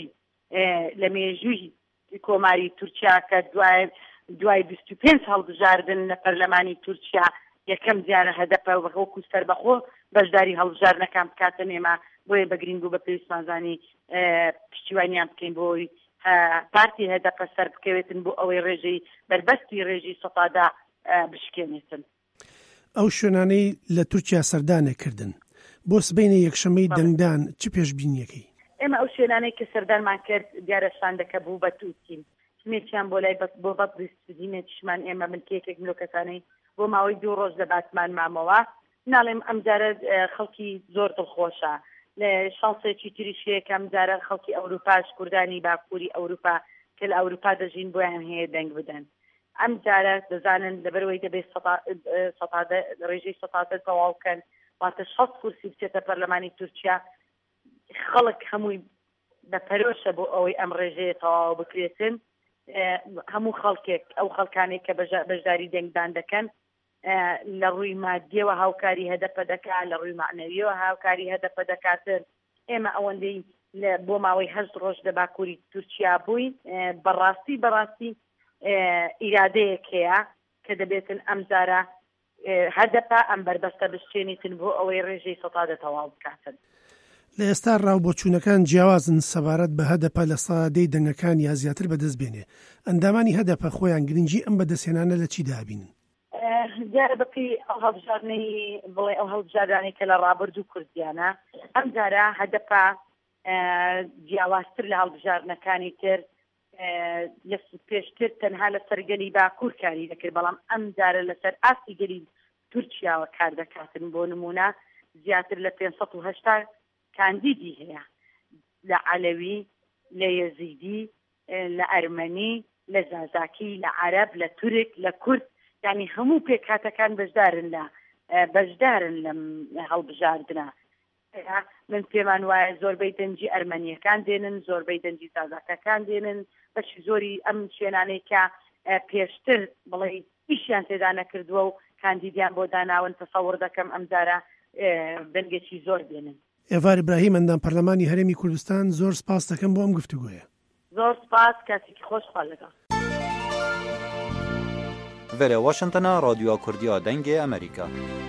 لە مێژووی کۆماری تورکیا کە دوای دوای بیست و پێنج هەڵبژاردن لە پەرلەمانی تورکیا یەکەم جارە هەدەپە وەکو سەربەخۆ بەشداری هەڵبژاردنەکان بکاتن ئێمە بۆیە بە گرنگ و بە پێویستمانزانی پشتیوانیان بکەین بۆی پارتی هەدەپە سەر بکەوێتن بۆ ئەوەی ڕێژەی بربەستی ڕێژی سەتادا بشکێنێتن. ئەو شوێنانەی لە تورکیا سەردانەکردن بۆ سبەینە یەکشەمەی دەنگدان چ پێشبینیەکەی؟ ئێمە ئەو شوێنانەی کە سەردانمان کرد دیارە شاندەکە بوو بە تووتین مێکیان بۆ لای بۆ بەڵی سودینێکیشمان ئێمە ملکێکێک ملۆکەکانەی بۆ ماوەی دوو ڕۆژ لە باتمان مامەوە ناڵێم ئەم جارە خەڵکی زۆر دڵخۆشە لە شانسێکی تریشەیە کەم جارە خەڵکی ئەوروپاش کوردانی باکووری ئەوروپا کە لە ئەوروپا دەژین بۆیان هەیە دەنگ بدەن. ئەم جارە دەزانن لەبەرەوەی دەبێت ڕێژەی سەتادە تەواو بکەن واتە شەست کورسی بچێتە پەرلەمانی تورکیا خەڵک هەمووی بە پەرۆشە بۆ ئەوەی ئەم ڕێژەیە تەواو بکرێتن هەموو خەڵکێک ئەو خەڵکانێک کە بەشداری دەنگدان دەکەن لە ڕووی مادیەوە هاوکاری هەدەپە دەکات لە ڕووی معنەویەوە هاوکاری هەدەپە دەکاتن ئێمە ئەوەندەی بۆ ماوەی هەشت ڕۆژ لە باکووری تورکیا بووین بەڕاستی بەڕاستی ئیرادەیەک هەیە کە دەبێتن ئەم جارە هەدەپە ئەم بربەستە بشتێنیتن بۆ ئەوەی ڕێژەی سەتادە تەواو بکاتن. لە ئێستا ڕاوبۆچوونەکان جیاوازن سەبارەت بە هەدەپە لە سادەی دەنگەکان یا زیاتر بەدەست بێنێ ئەندامانی هەدەپە خۆیان گرنگی ئەم بەدەستێنانە لە چی دابینن؟ دیارە بەپی ئەو هەڵبژاردنەی بڵێ ئەو هەڵبژاردانەی کە لە ڕابردوو کوردیانە ئەم جارە هەدەپە جیاوازتر لە هەڵبژاردنەکانی تر لە پێشتر تەنها لە سەرگەلی باکوور کاری دەکرد بەڵام ئەم جارە لەسەر ئاستی گەلی تورکیاوە کار دەکاتن بۆ نمونە زیاتر لە پێنج و هەشتا کاندیدی هەیە لە عەلەوی لە یەزیدی لە ئەرمەنی لە زازاکی لە عەرەب لە تورک لە کورد یعنی هەموو پێکهاتەکان بەشدارن لە بەشدارن لەم هەڵبژاردنە من پێمان وایە زۆربەی دەنجی ئەرمەنیەکان دێنن زۆربەی دەنجی زازاکەکان دێنن بەشی زۆری ئەم شوێنانەی کە پێشتر بڵێ ئیشیان تێدا نەکردووە و کاندیدیان بۆ داناون تەسەوڕ دەکەم ئەم جارە دەنگێکی زۆر دێنن. ئێڤار ئیبراهیم ئەندام پەرلەمانی هەرێمی کوردستان زۆر سپاس دەکەم بۆ ئەم گفتوگۆیە. زۆر سپاس کاسێکی خۆشحاڵ لەگەڵ. Vere Washington'a Radyoya Kurdiya Dengê Amerîka.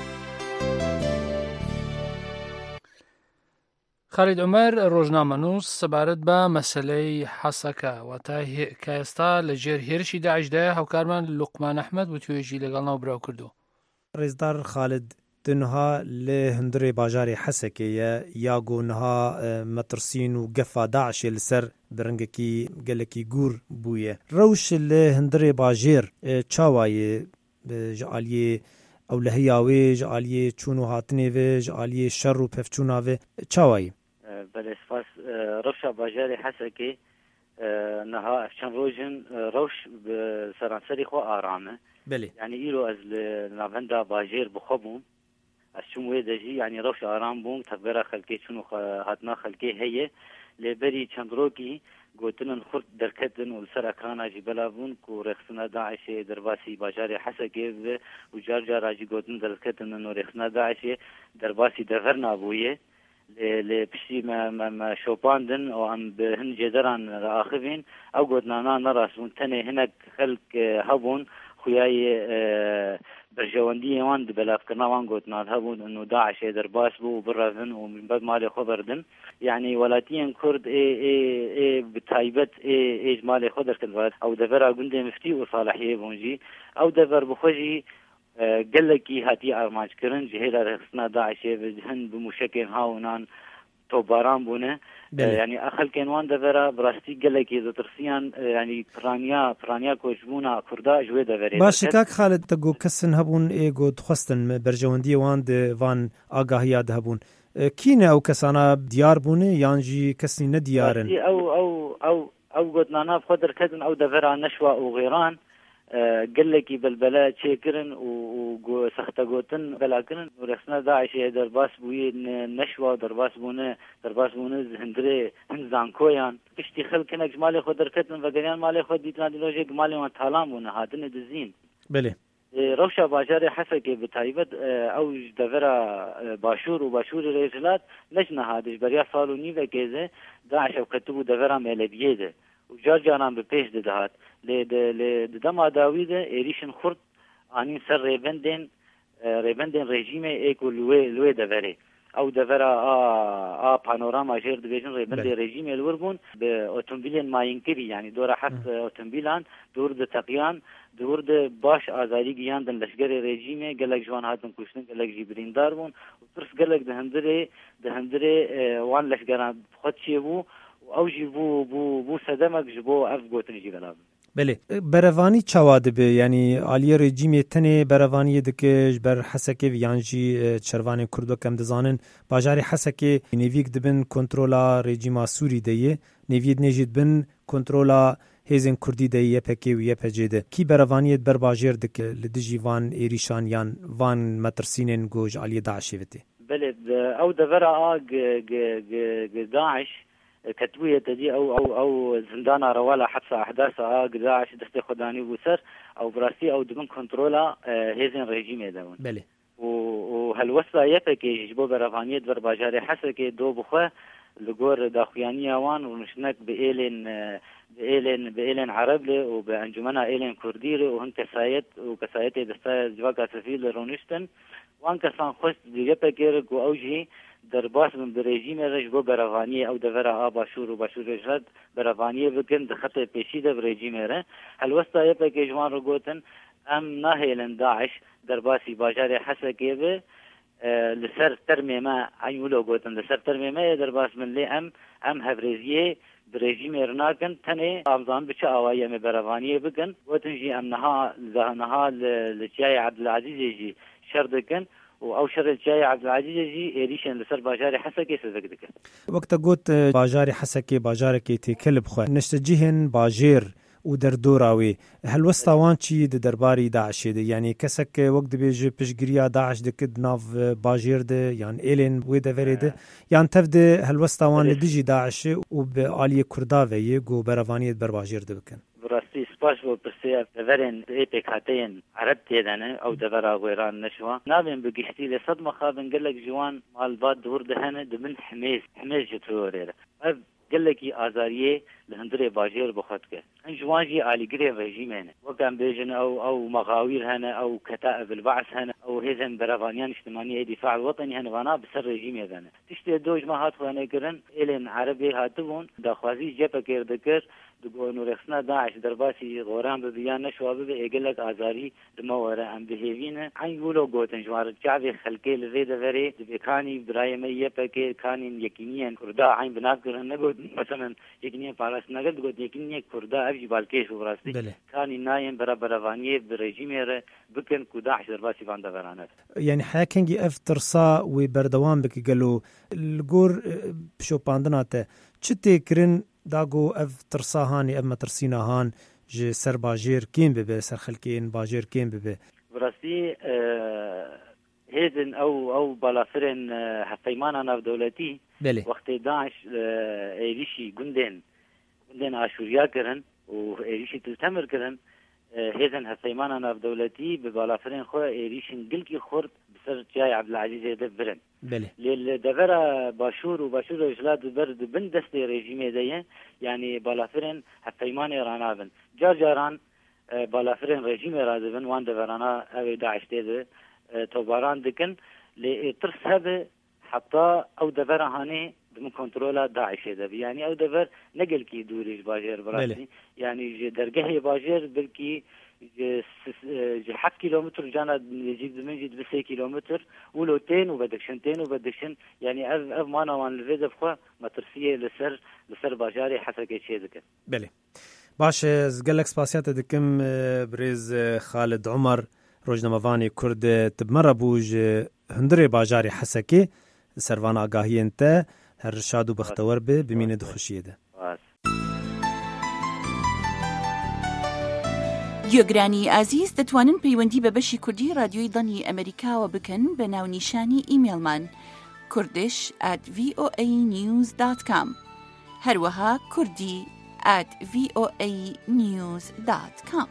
خالید عومەر ڕۆژنامەنووس سەبارەت بە مەسەلەی حەسەکە واتە کە ئێستا لە ژێر هێرشی داعشدایە هاوکارمان لوقمان ئەحمەد و توێژی لەگەڵ ناو براو کردو. ڕێزدار خالد دنها لێ هەندرێ باژارێ حەسەکەیە یاگۆ نها مەترسین و گەفا داعشێ لەسەر برنگێکی گەلێکی گور بوویە. ڕەوش لێ هەندرێ باژێر چاوایە ژعالیێ ئەو لە هەیاوێ ژعالیێ چوون و هاتنێوێ ژعالیێ شەڕ و پەفچووناوێ چاوایی. بەڵێ سپاس ڕەوشە باژارێ حەسەکێ نەها چەند ڕۆژن ڕەوش سەرانسەری خۆ ئارامە. بله یعنی ئیرۆ ئەس لە ناوەندا باژێر بخۆ بووم ئەس چوم وێ دەژی ینی ڕەوش ئارام بووم تەبگەرە خەلکێ چون و هاتنا خەلکێ هەیە لێبەری چەند ڕۆکی گوتنن خورد دەرکەتن و لەسەر ئەکراناژی بەلا بوون و ڕێخستنە داعشێ دەرباسی باژارێ حەسەکێ و جار جاراژی گوتن دەرکەتن و ڕێخستنە داعشێ دەرباسی دەڤەر نابوویە لێ پشتی شۆپاندن و ئەم هەن جێدەران ئاخبین ئەو گوتنانە نەڕاستبوون تەنێ هەنێک خەلک هەبوون خویای برژەوەندی ئێوان بەلافکردناوان گوتنان هەبوون و داعشێ دەرباس بوو و بڕەڤن و بەد ماڵێ خۆ بەردن یعنی وڵاتیان کورد بتایبەت ئێژ ماڵێ خۆ دەرکردوات ئەو دەڤەرا گوندێ مفتی و ساڵحیە بوونجی ئەو دەڤەر بخۆژی گەلێکی هاتی ئارمانجکردن جهێلا ڕێخستنا داعشێ هەن بموشەکێن هاونان تۆباران بوونە ینی ئەخەلکێن وان دەڤەرە بڕاستی گەلێکی دەترسیان ینی پرانیا پرانیا کۆچبوونا کووردا ژوێ دەڤەرێت. باش کاک خالد دەگۆ کەسن هەبوون ئێگۆ دخواستن بەرژەوەندی وان وان ئاگاهیا دەبوون کینە ئەو کەسانە دیار بوونێ یانجی کەسی نەدیارن ئەو ئەو ئەو ئەو گوتنانە خۆ دەرکەدن ئەو دەڤەرە نەشوا و غێران گەلێکی بەلبەلە چێکردن و سەختە گوتن بەلاکردن و ڕێخستنە داعشێ دەرباس بووی نەشوا و دەرباس بوونە دەرباس بوونە هەندرێ هەند زانکۆیان پشتی خەلکەنێک ماڵێ خۆ دەرکەتن بەگەریان ماڵێ خۆ دیتنا دیلۆژێک ماڵێوان تاڵان بوونە هاتنە دزین. بله ڕەوشە باژارێ حەسەکێ بتایبەت ئەو دەڤەرە باشوور و باشووری ڕێژلات نەچنە هاتش بەریا ساڵ و نیڤەکێزێ داعشە کەتبوو دەڤەرە مێلەبیێدە و جار جاران بە پێش دەدەهات لێ دەما داویدە ئێریشن خورد ئانین سەر ڕێبەندێن ڕێبەندێن ڕێژیمێ ئێک و لوێ لوێ دەڤەرێ ئەو دەڤەرە ئا پانۆراما ژێر دەبێژن ڕێبەندێ ڕێژیمێ لور بوون بە ئۆتۆمبیلێن ماینکری ینی دۆرە حەفت ئۆتۆمبیلان دوور دە تەقیان دوور دە باش ئازاری گیاندن لەشگەرێ ڕێژیمێ گەلێک جوان هاتن کوشتن گەلێک ژی بریندار بوون و ترس گەلێک دەهەندرێ دەهەندرێ وان لەشگەران خۆت چێ بوو ئەو ژی بوو بوو بوو سەدەمەک ji بۆ ئەف گوتنجی بەلا بله بەرەوانی چاوا دەبێ ینی ئالیە ڕێجیمێ تەنێ بەرەوانیە دکەش بەر حەسەکێ یانجی چەروانێ کوردەکەم دەزانن باژاری حەسەکێ نێویک دبن کۆنترۆلا ڕێجیما سووری دەیە نێویت نێژیت بن کۆنترۆلا هێزن کوردی دەی یەپەکێ و یەپەجێدە کی بەرەوانیت بەر باژێر دکە لە دژی وان ئێریشان یان وان مەترسینێن گۆژ ئالیە داعشێوێتێ. بله ئەو دەڤەرە ئا داعش كتبوية تدي أو أو أو زندان روالة حبس أحداث قداعش دستي خداني بوسر أو براسي أو دبن كنترولا هيزن ريجيمي دون. بله. وهالوصلة يفكي جبو برافانية دور باجاري حسكي دو بخوا لجور داخوانية وان ونشنك بإيلين بإيلين بإيلين عربلة وبأنجمنا إيلين كرديرة وهن كسايت وكسايت دستا جواكا سفيل رونشتن وان كسان خست يفكيرك وأوجي دەرباس من بڕێژیمە ڕێژ بۆ بەرەوانیە ئەو دەڤەرە ئا باشوور و باشوور ڕێژات بەرەوانیە بکەن دەخەتە پێشیدە بڕێژیمێرە هەلوەستا یەپێکێ ژوان ڕگوتن ئەم ناهێلن داعش دەرباسی باژارێ حەسەکێ بێ لەسەر تەرمێمە ئەنیولۆ گوتن لەسەر تەرمێمەیە دەرباس من لێ ئەم ئەم هەڤرێزیە برێژیمێ ڕناکەن تەنێ ئامزان بچە ئاوایی ئەمە بەرەوانیە بکەن وەتنژی ئەم نەها نەها لە چیای عەبدولعەزیزێژی شەر دەکەن و ئەو شەڕە چیای عەبدولعەزیزێژی ئێریشیان لەسەر باژاری حەسەکێ سەزەک دەکەن. وەکتە گوت باژاری حەسەکێ باژارێکی تێکەل بخوێ نشتەجیهن باژێر و دەردۆراوێ هەلوەستاوان چی دە دەرباری داعشێ دە یعنی کەسێک وەک دەبێژە پشتگیریە داعش دەکرد ناو باژێر دە یان ئێلێن وێ دەڤێرێ دە یان تەف دە هەلوەستاوان لە دژی داعشێ و بە ئالیە کورداڤەیە گۆ بەرەوانیت بەر باژێر دەبکەن. براستی سپاس بۆ پرسەیە دەڤەرێن ئێپێک هاتەیەن عەرەب تێدەنە ئەو دەڤەرا وێران نەشوە نابێن بگشتی لە سەد مەخابن گەلێک جوان ماڵبات دوور دەهەنە دەبن حمێز حمێز جتۆرێرە gelekî azariyê li hundirê bajêr bixwetke. Hin ji wan jî alîgirê rejîmê ne. Wek em bêjin ew ew meqawîr hene, ew ketâib el-Be'th hene, ew hêzên berevaniyan îctimaniyê dîfâ el-Wetenî hene vana bi ser rejîmê de ne. Tiştê doj me hat xwenekirin, êlên Erebê hatibûn, daxwazî cepekê dikir, di gonûrexsina Daeş derbasî goran bibe yan neşwa bibe ê gelek azarî li me were em bihêvîne. Heng wilo gotin ji wan re çavê xelkê li vê de verê dibê kanî birayê me yepekê kanîn yekîniyên Kurda heng bi nav kirin negotin mesela yekîniyên parastinagir digotin yekîniyek Kurda ev jî balkêş û rastî kanî nayên bera berevaniyê bi rejîmê re bikin ku Daeş derbasî van de verane. Yani hekengî ev tirsa wê berdewam bike gelo li gor pişopandina te çi tê kirin داگو اف ترسا هانی اف مترسینا هان جه سر باجیر کیم ببه سر خلکین باجیر کیم ببه براستی هیدن او او بالافرین حفیمانا ناف دولتی وقتی داعش ایریشی گندین گندین آشوریا کرن و ایریشی تلتمر کرن هیدن حفیمانا ناف دولتی به بالافرین خو ایریشن گلکی خورد بسر جای عبدالعزیز دبرن بله لیل دبره باشور و باشور اجلاد دبر دبن دست رژیمه دیه یعنی بالافرین حفیمان ایرانابن جار جاران بالافرین رژیم ایرانابن وان دبرانا اوی داعش دیده توباران دکن لی ترس هبه حتی او دبره هانه دم کنترولا داعش ده یعنی او دبر نگل کی دوریش باجر براستی یعنی درگاه باجر بلکی جه حف كيلومتر جانا يجيب من جد بسي كيلومتر ولوتين وبدكشنتين وبدكشن يعني اف اف مانا وان الفيز بخوا مترسيه لسر لسر باجاري حسك شيء ذكر. بله باش زقلك سباسيات دكم بريز خالد عمر روجنامه‌وانی کرد تبمر بوج هندري باجاري حسكي سروانا آگاهی انت هر شاد و بختور به بمینه دخوشیه ده. گوێگرانی ئازیز دەتوانن پەیوەندی بە بەشی کوردی رادیۆی دڵی ئەمریکاوە بکەن بە ناونیشانی ئیمێلمان کوردش at v o a news dot com هەروەها کوردی at v o a news dot com.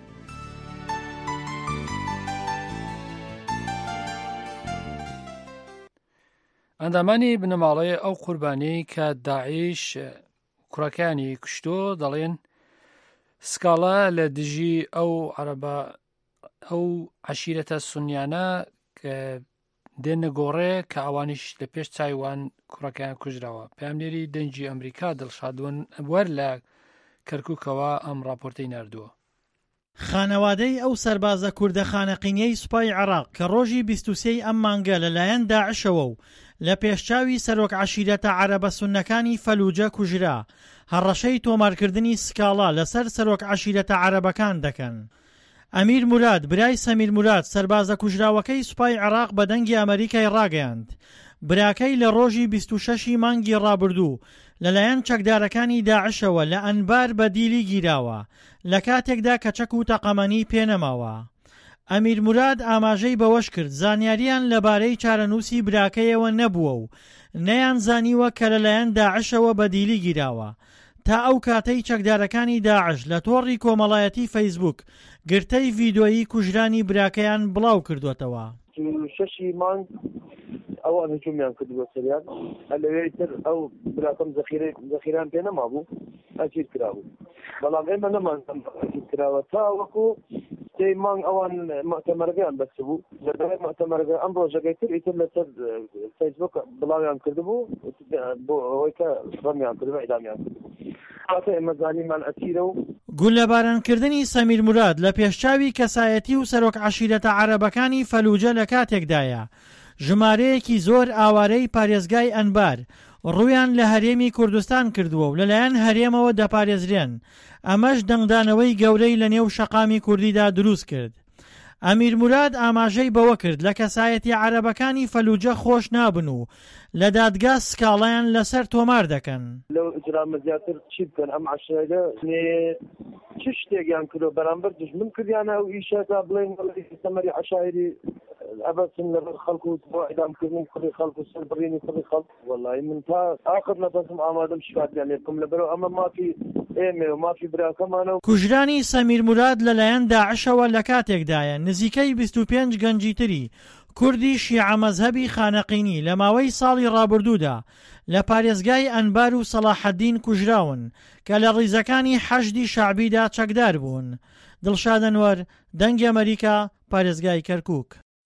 ئەندامانی بنەماڵەیە ئەو قوربانەی کە داعیش کوڕەکانی کوشتۆ دەڵێن سکاڵا لە دژی ئەو عەرەبە ئەو عەشیرەتە سونیانە کە دێنە گۆڕێ کە ئەوانیش لە پێش چاوان کوڕەکان کوژراوە. پامنێری دەنگی ئەمریکا دڵشادوون وەر لە کەرکووکەوە ئەم راپۆرتەی ناردووە. خانەوادەی ئەو سەربازە کوردە خانەقینیەی سوپای عێراق کە ڕۆژی بیست و سێی ئەم مانگە لەلایەن داعشەوە و لە پێشچاوی سەرۆک عەشیرەتە عەرەبە سوننەکانی فەلوجە کوژرا هەڕەشەی تۆمارکردنی سکاڵا لەسەر سەرۆک عەشیرەتە عەرەبەکان دەکەن. ئەمیر موراد برای سەمیر موراد سەربازە کوژراوەکەی سوپای عێراق بە دەنگی ئەمریکای ڕاگەیاند. براکەی لە ڕۆژی بیست و شەشی مانگی ڕابردوو لەلایەن چەکدارەکانی داعشەوە لە ئەنبار بە دیلی گیراوە لە کاتێکدا کە چەک و تەقەمەنی پێنەماوە. ئەمیر موراد ئاماژەی بەوەش کرد زانیاریان لەبارەی چارەنووسی براکەیەوە نەبووە و نەیان زانیوە کە لەلایەن داعشەوە بە دیلی گیراوە تا ئەو کاتەی چەکدارەکانی داعش لە تۆڕی کۆمەڵایەتی فەیسبوک گرتەی ڤیدۆیی کوژرانی براکەیان بڵاو کردوێتەوە. شەشی مانگ ئەوان هجومیان کردووە سەریان لەوێ تر ئەو براکەم زەخیران پێ نەمابوو ئەچیر کراوە بەڵام ئێمە نەمانزم ئەچیر کراوە تا وەکو سێ مانگ ئەوان مەعتەمەرگەیان بەس بوو لەبەر مەعتەمەرگە ئەم ڕۆژەکەی تر ئیتر لەسەر فەیسبوک بڵاویان کردبوو بۆ ئەوەی کە ڕەمیان کردووە ئیدامیان کردبوو ئێمە زانیمان ئەچیرە و گول لەبارانکردنی سەمیر موراد لە پێشچاوی کەسایەتی و سەرۆک عەشیرەتە عەرەبەکانی فەلوجە لە کاتێکدایە ژمارەیەکی زۆر ئاوارەی پارێزگای ئەنبار ڕوویان لە هەرێمی کوردستان کردووە و لەلایەن هەرێمەوە دەپارێزرێن. ئەمەش دەنگدانەوەی گەورەی لە نێو شەقامی کوردیدا دروست کرد. ئەمیر موراد ئاماژەی بەوە کرد لە کەسایەتی عەرەبەکانی فەلوجە خۆش نابن و لە دادگا سکاڵیان لەسەر تۆمار دەکەن. لەو ئجرامە زیاتر چی بکەن ئەم عەشایرە چ شتێکیان کردو بەرامبەر دژمن کردیانە و ئیشەکە بڵێن سەمەری عەشایری ئەبەسن لەبەر خەڵک و ئیدامکردنی کوڕی خەڵک و سەربڕینی کوڕی خەڵک. وەڵی من تا ئاخر نەفەسم ئامادەم شکاتیان لێ بکەم لەبەرەوە ئەمە مافی ئێمێ و مافی براکەمانە. کوژرانی سەمیر موراد لەلایەن داعشەوە لە کاتێکدایە نزیکەی بیست و پێنج گەنجی تری کوردی شیعە مەزهەبی خانەقینی لە ماوەی ساڵی ڕابردوودا لە پارێزگای ئەنبار و سەلاحەدین کوژراون کە لە ڕیزەکانی حەشدی شعبیدا چەکدار بوون. دڵشاد ئەنوەر، دەنگی ئەمریکا، پارێزگای کەرکووک.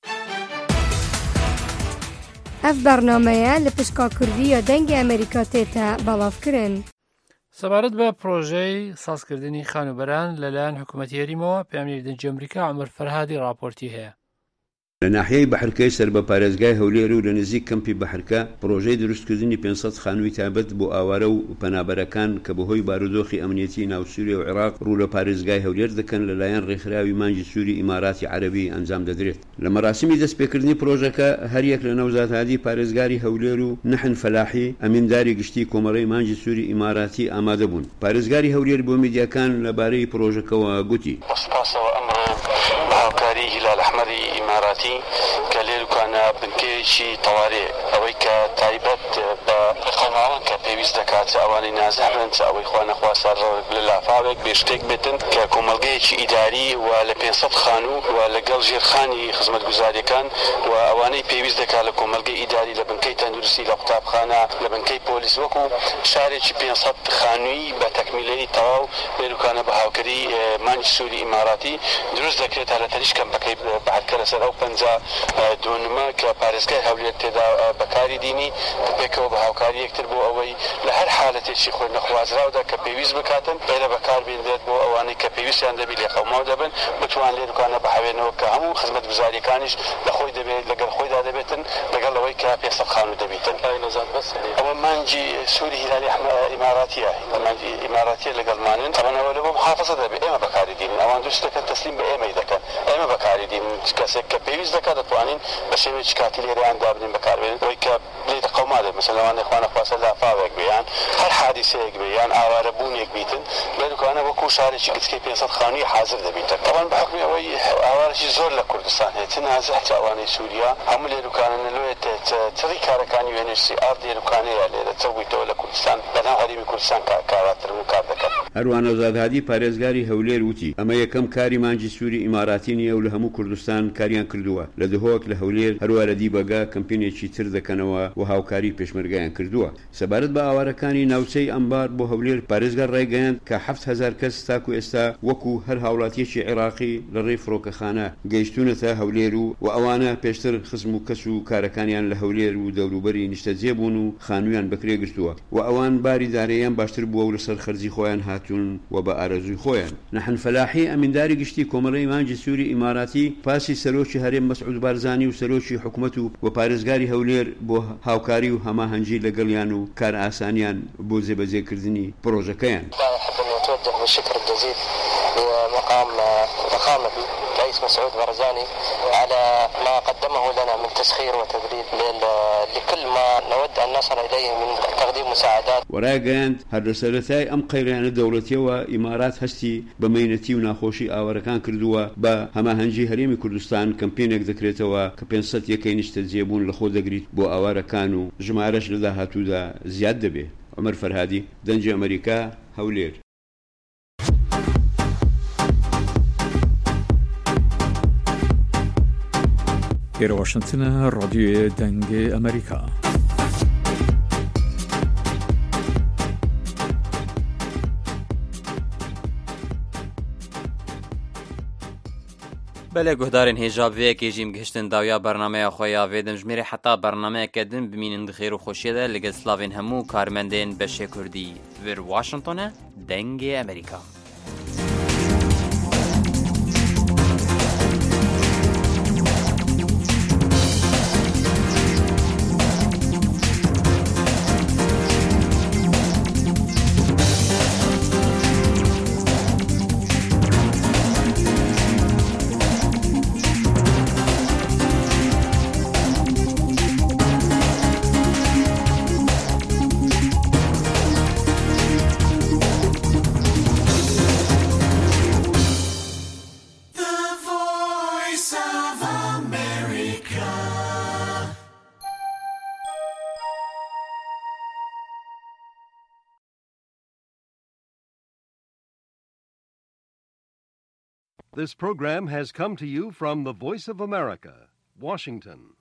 ئەف بەرنامەیە لە پشکا کوردی یا دەنگی ئەمریکا تێتە بەڵاوکردن. سەبارەت بە پرۆژەی سازکردنی خانوبەران لەلایەن حکوومەتی هەریمەوە پێامەری دەنگی ئەمریکا عومەر فەرهادی راپۆرتی هەیە. لە ناحیەی بەحرکەی سەر بە پارێزگای هەولێر و لە نزیک کەمپی بەحرکە پرۆژەی دروستکردنی پێنج سەد خانووی تایبەت بۆ ئاوارە و پەنابەرەکان کە بەهۆی بارودۆخی ئەمنیەتی ناو سووریا و عێراق ڕوو لە پارێزگای هەولێر دەکەن لەلایەن ڕێکخراوی مانگی سووری ئیماراتی عەرەبی ئەنجام دەدرێت. لە مەراسمی دەستپێکردنی پرۆژەکە هەریەک لە نەوزاد هادی پارێزگاری هەولێر و نەحن فەلاحی ئەمینداری گشتی کۆمەڵەی مانگی سووری ئیماراتی ئامادە بوون. پارێزگاری هەولێر بۆ میدیاکان لەبارەی پرۆژەکەەوە گوتی هاوکاری هیلال ئەحمەری ئیماراتی کە لێرکانە بنکەیەکی تەوارێ ئەوەی کە تایبەت بە قەماوان کە پێویست دەکات ئەوانەی نازەحرن ئەوەی خوا نەخواسە لە لافاوێک بێشتێک بێتن کە کۆمەڵگەیەکی ئیداری و لە پێنج سەد خانوو و لەگەڵ ژێرخانی خزمەتگوزاریەکان و ئەوانەی پێویست دەکات لە کۆمەلگەی ئیداری لە بنکەی تەندروستی لە قوتابخانە لە بنکەی پۆلیس وەکو شارێکی پێنج سەد خانووی بە تەکمیلەی تەواو لێرکانە بە هاوکاری مانگی سووری ئیماراتی دروست دەکرێت لە تەریش کەمپەکەی بەحرکە لەسەر ئەو پەنجا دوونمە کە پارێزگای هەولێر تێدا بەکاری دینی پێکەوە بە هاوکاری یەکتر بۆ ئەوەی لە هەر حالەتێکی خۆی نەخوازراودا کە پێویست بکاتن پێرە بەکار بێنرێت بۆ ئەوانەی کە پێویستیان دەبی لێ قەوماو دەبن بتوان لێرکانە بەهاوێنەوە کە هەموو خزمەتگوزاریەکانیش لە خۆی دەبێت لەگەڵ خۆیدا دەبێتن لەگەڵ ئەوەی کە پێنج سەد خانوو دەبیتن. ئەوە مانگی سووری هیلالی ئیماراتیە مانگی ئیماراتیە لەگەڵمانن ئەوانەوە لە بۆ محافظە دەبێت ئێمە بەکاری دینن ئەوان دوست دەکەن تەسلیم بە ئێمەی دەکەن ئێمە بەکاری دین کەسێک کە پێویست دەکات دەتوانین بە شێوەیەکی کاتی لێرەیان دابنین بەکاربێنن ئەوەی کە بڵێتە قەوما دێت مەسەڵەن ئەوانەی خوا نەخواسە لافاوێک بێیان هەر حادیسەیەک بێ یان ئاوارە بوونێک بیتن لێرکانە وەکو شارێکی گچکەی پێنج سەد خانووی حاضر دەبیتن. ئەوان بە حکمی ئەوەی ئاوارەی زۆر لە کوردستان هەیە چ نازەح چ ئەوانەی سووریا هەموو لێرکانە لەوێت چڕی کارەکانی وێنەرسی ئار لێرکانەیە لێرە چەبوویتەوە لە کوردستان بەناو هەرێمی کوردستان کاراترن و کار دەکەن. هەروە نەوزاد هادی پارێزگاری هەولێر وتی ئەمە یەکەم کاری مانگی سووری ئیماراتی نیە و لە هەموو کوردستان کاریان کردووە لە دهۆک لە هەولێر هەروە لە دیبەگا کەمپینێکی تر دەکەنەوە و هاوکاری پێشمەرگایان کردووە. سەبارەت بە ئاوارەکانی ناوچەی ئەمبار بۆ هەولێر پارێزگار ڕایگەیاند کە هەفت هەزار کەس تاکو ئێستا وەکو هەر هاوڵاتیەکی عێراقی لە ڕێی فڕۆکەخانە گەیشتونەتە هەولێر و و ئەوانە پێشتر خزم و کەس و کارەکانیان لە هەولێر و دەوروبەری نیشتەجێ بوون و خانوویان بەکرێ گرتووە و ئەوان باری دارەیان باشتر بووە و لەسەر خەرجی خۆیان هاتوون و بە ئارەزوی خۆیان. نەحن فەلاحی ئەمینداری گشتی کۆمەڵەی مانگی سووری ئیماراتی پاسی سەرۆکی هەرێم مەسعود بارزانی و سەرۆکی حکوومەت و و پارێزگاری هەولێر بۆ هاوکاری و هەماهەنگی لەگەڵیان و کار ئاسانیان بۆ جێبەجێکردنی پرۆژەکەیان. أتوجه بالشكر الجزيل لمقام فخامة الرئيس مسعود بارزاني على ما قدمه لنا من تسخير وتدريب لكل ما نود أن نصل إليه من تقديم مساعدات. وراگەیاند هەر لە سەرەتای ئەم قەیرانە دەوڵەتیەوە ئیمارات هەستی بە مەینەتی و ناخۆشی ئاوارەکان کردووە بە هەماهەنگی هەرێمی کوردستان کەمپینێک دەکرێتەوە کە پێنج سەد یەکەی نیشتەجێبوون لە خۆ دەگریت بۆ ئاوارەکان و ژمارەش لە داهاتوودا زیاد دەبێت. عومەر فەرهادی، دەنگی ئەمریکا، هەولێر. ئێرە واشنگتنە، ڕادیۆیە دەنگی ئەمریکا. بەلێ گوهدارên hêja vêyekê jî gihiştin dawiya bernameya xwe ya vê dimjmêrê heta bernameyeke din bimînin di xêr û xweşiyê de li gel slavên hemû karmendên beşê Kurdî. Vir Washingtonê dengê Amerîka. This program has come to you from the Voice of America, Washington.